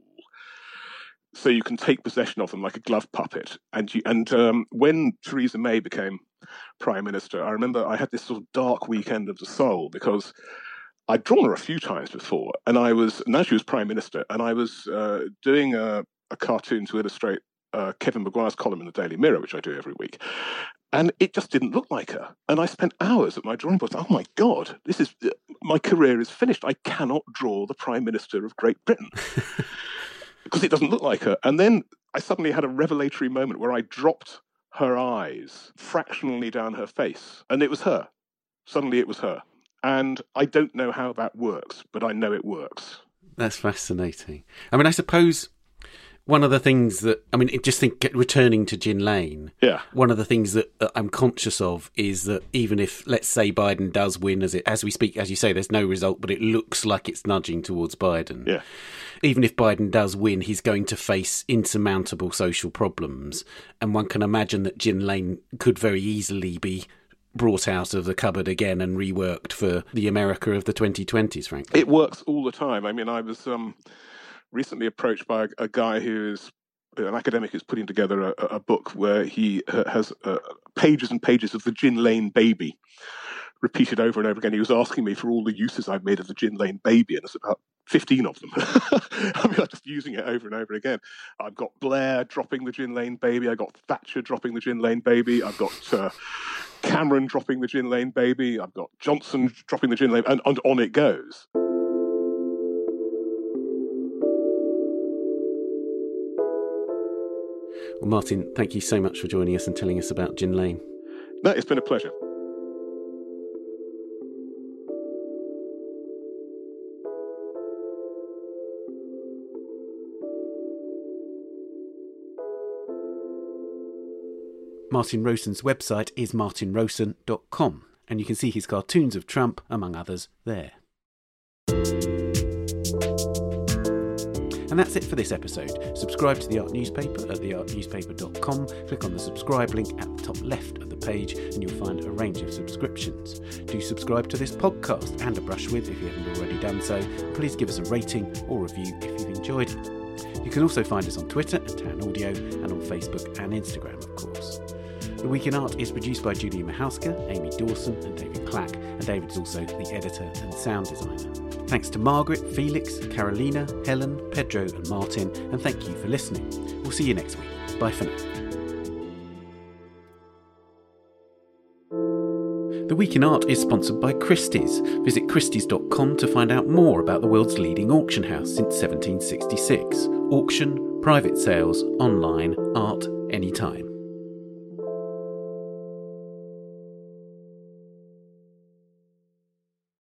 so you can take possession of them like a glove puppet. And you, and um, when Theresa May became Prime Minister, I remember I had this sort of dark weekend of the soul because I'd drawn her a few times before, and I was now she was Prime Minister, and I was uh, doing a, a cartoon to illustrate uh, Kevin Maguire's column in the Daily Mirror, which I do every week. And it just didn't look like her. And I spent hours at my drawing board. Oh my God, this is my career is finished. I cannot draw the Prime Minister of Great Britain. Because it doesn't look like her. And then I suddenly had a revelatory moment where I dropped her eyes fractionally down her face. And it was her. Suddenly it was her. And I don't know how that works, but I know it works. That's fascinating. I mean, I suppose one of the things that, I mean, just think, returning to Gin Lane, yeah. one of the things that I'm conscious of is that even if, let's say, Biden does win, as it as we speak, as you say, there's no result, but it looks like it's nudging towards Biden. Yeah. Even if Biden does win, he's going to face insurmountable social problems. And one can imagine that Gin Lane could very easily be brought out of the cupboard again and reworked for the America of the twenty twenties, frankly. It works all the time. I mean, I was um, recently approached by a, a guy who is an academic who's putting together a, a book where he has uh, pages and pages of the Gin Lane baby repeated over and over again. He was asking me for all the uses I've made of the Gin Lane baby, and it's about fifteen of them. I mean, I'm just using it over and over again. I've got Blair dropping the Gin Lane baby. I've got Thatcher dropping the Gin Lane baby. I've got uh, Cameron dropping the Gin Lane baby. I've got Johnson dropping the Gin Lane, and, and on it goes. Well, Martin, thank you so much for joining us and telling us about Gin Lane. No, it's been a pleasure. Martin Rowson's website is martin rowson dot com, and you can see his cartoons of Trump, among others, there. And that's it for this episode. Subscribe to The Art Newspaper at the art newspaper dot com. Click on the subscribe link at the top left of the page and you'll find a range of subscriptions. Do subscribe to this podcast and A Brush With if you haven't already done so. Please give us a rating or review if you've enjoyed it. You can also find us on Twitter at Tan Audio and on Facebook and Instagram, of course. The Week in Art is produced by Julia Michalska, Amy Dawson and David Clack, and David is also the editor and sound designer. Thanks to Margaret, Felix, Carolina, Helen, Pedro and Martin, and thank you for listening. We'll see you next week. Bye for now. The Week in Art is sponsored by Christie's. Visit christies dot com to find out more about the world's leading auction house since seventeen sixty-six. Auction, private sales, online, art, anytime.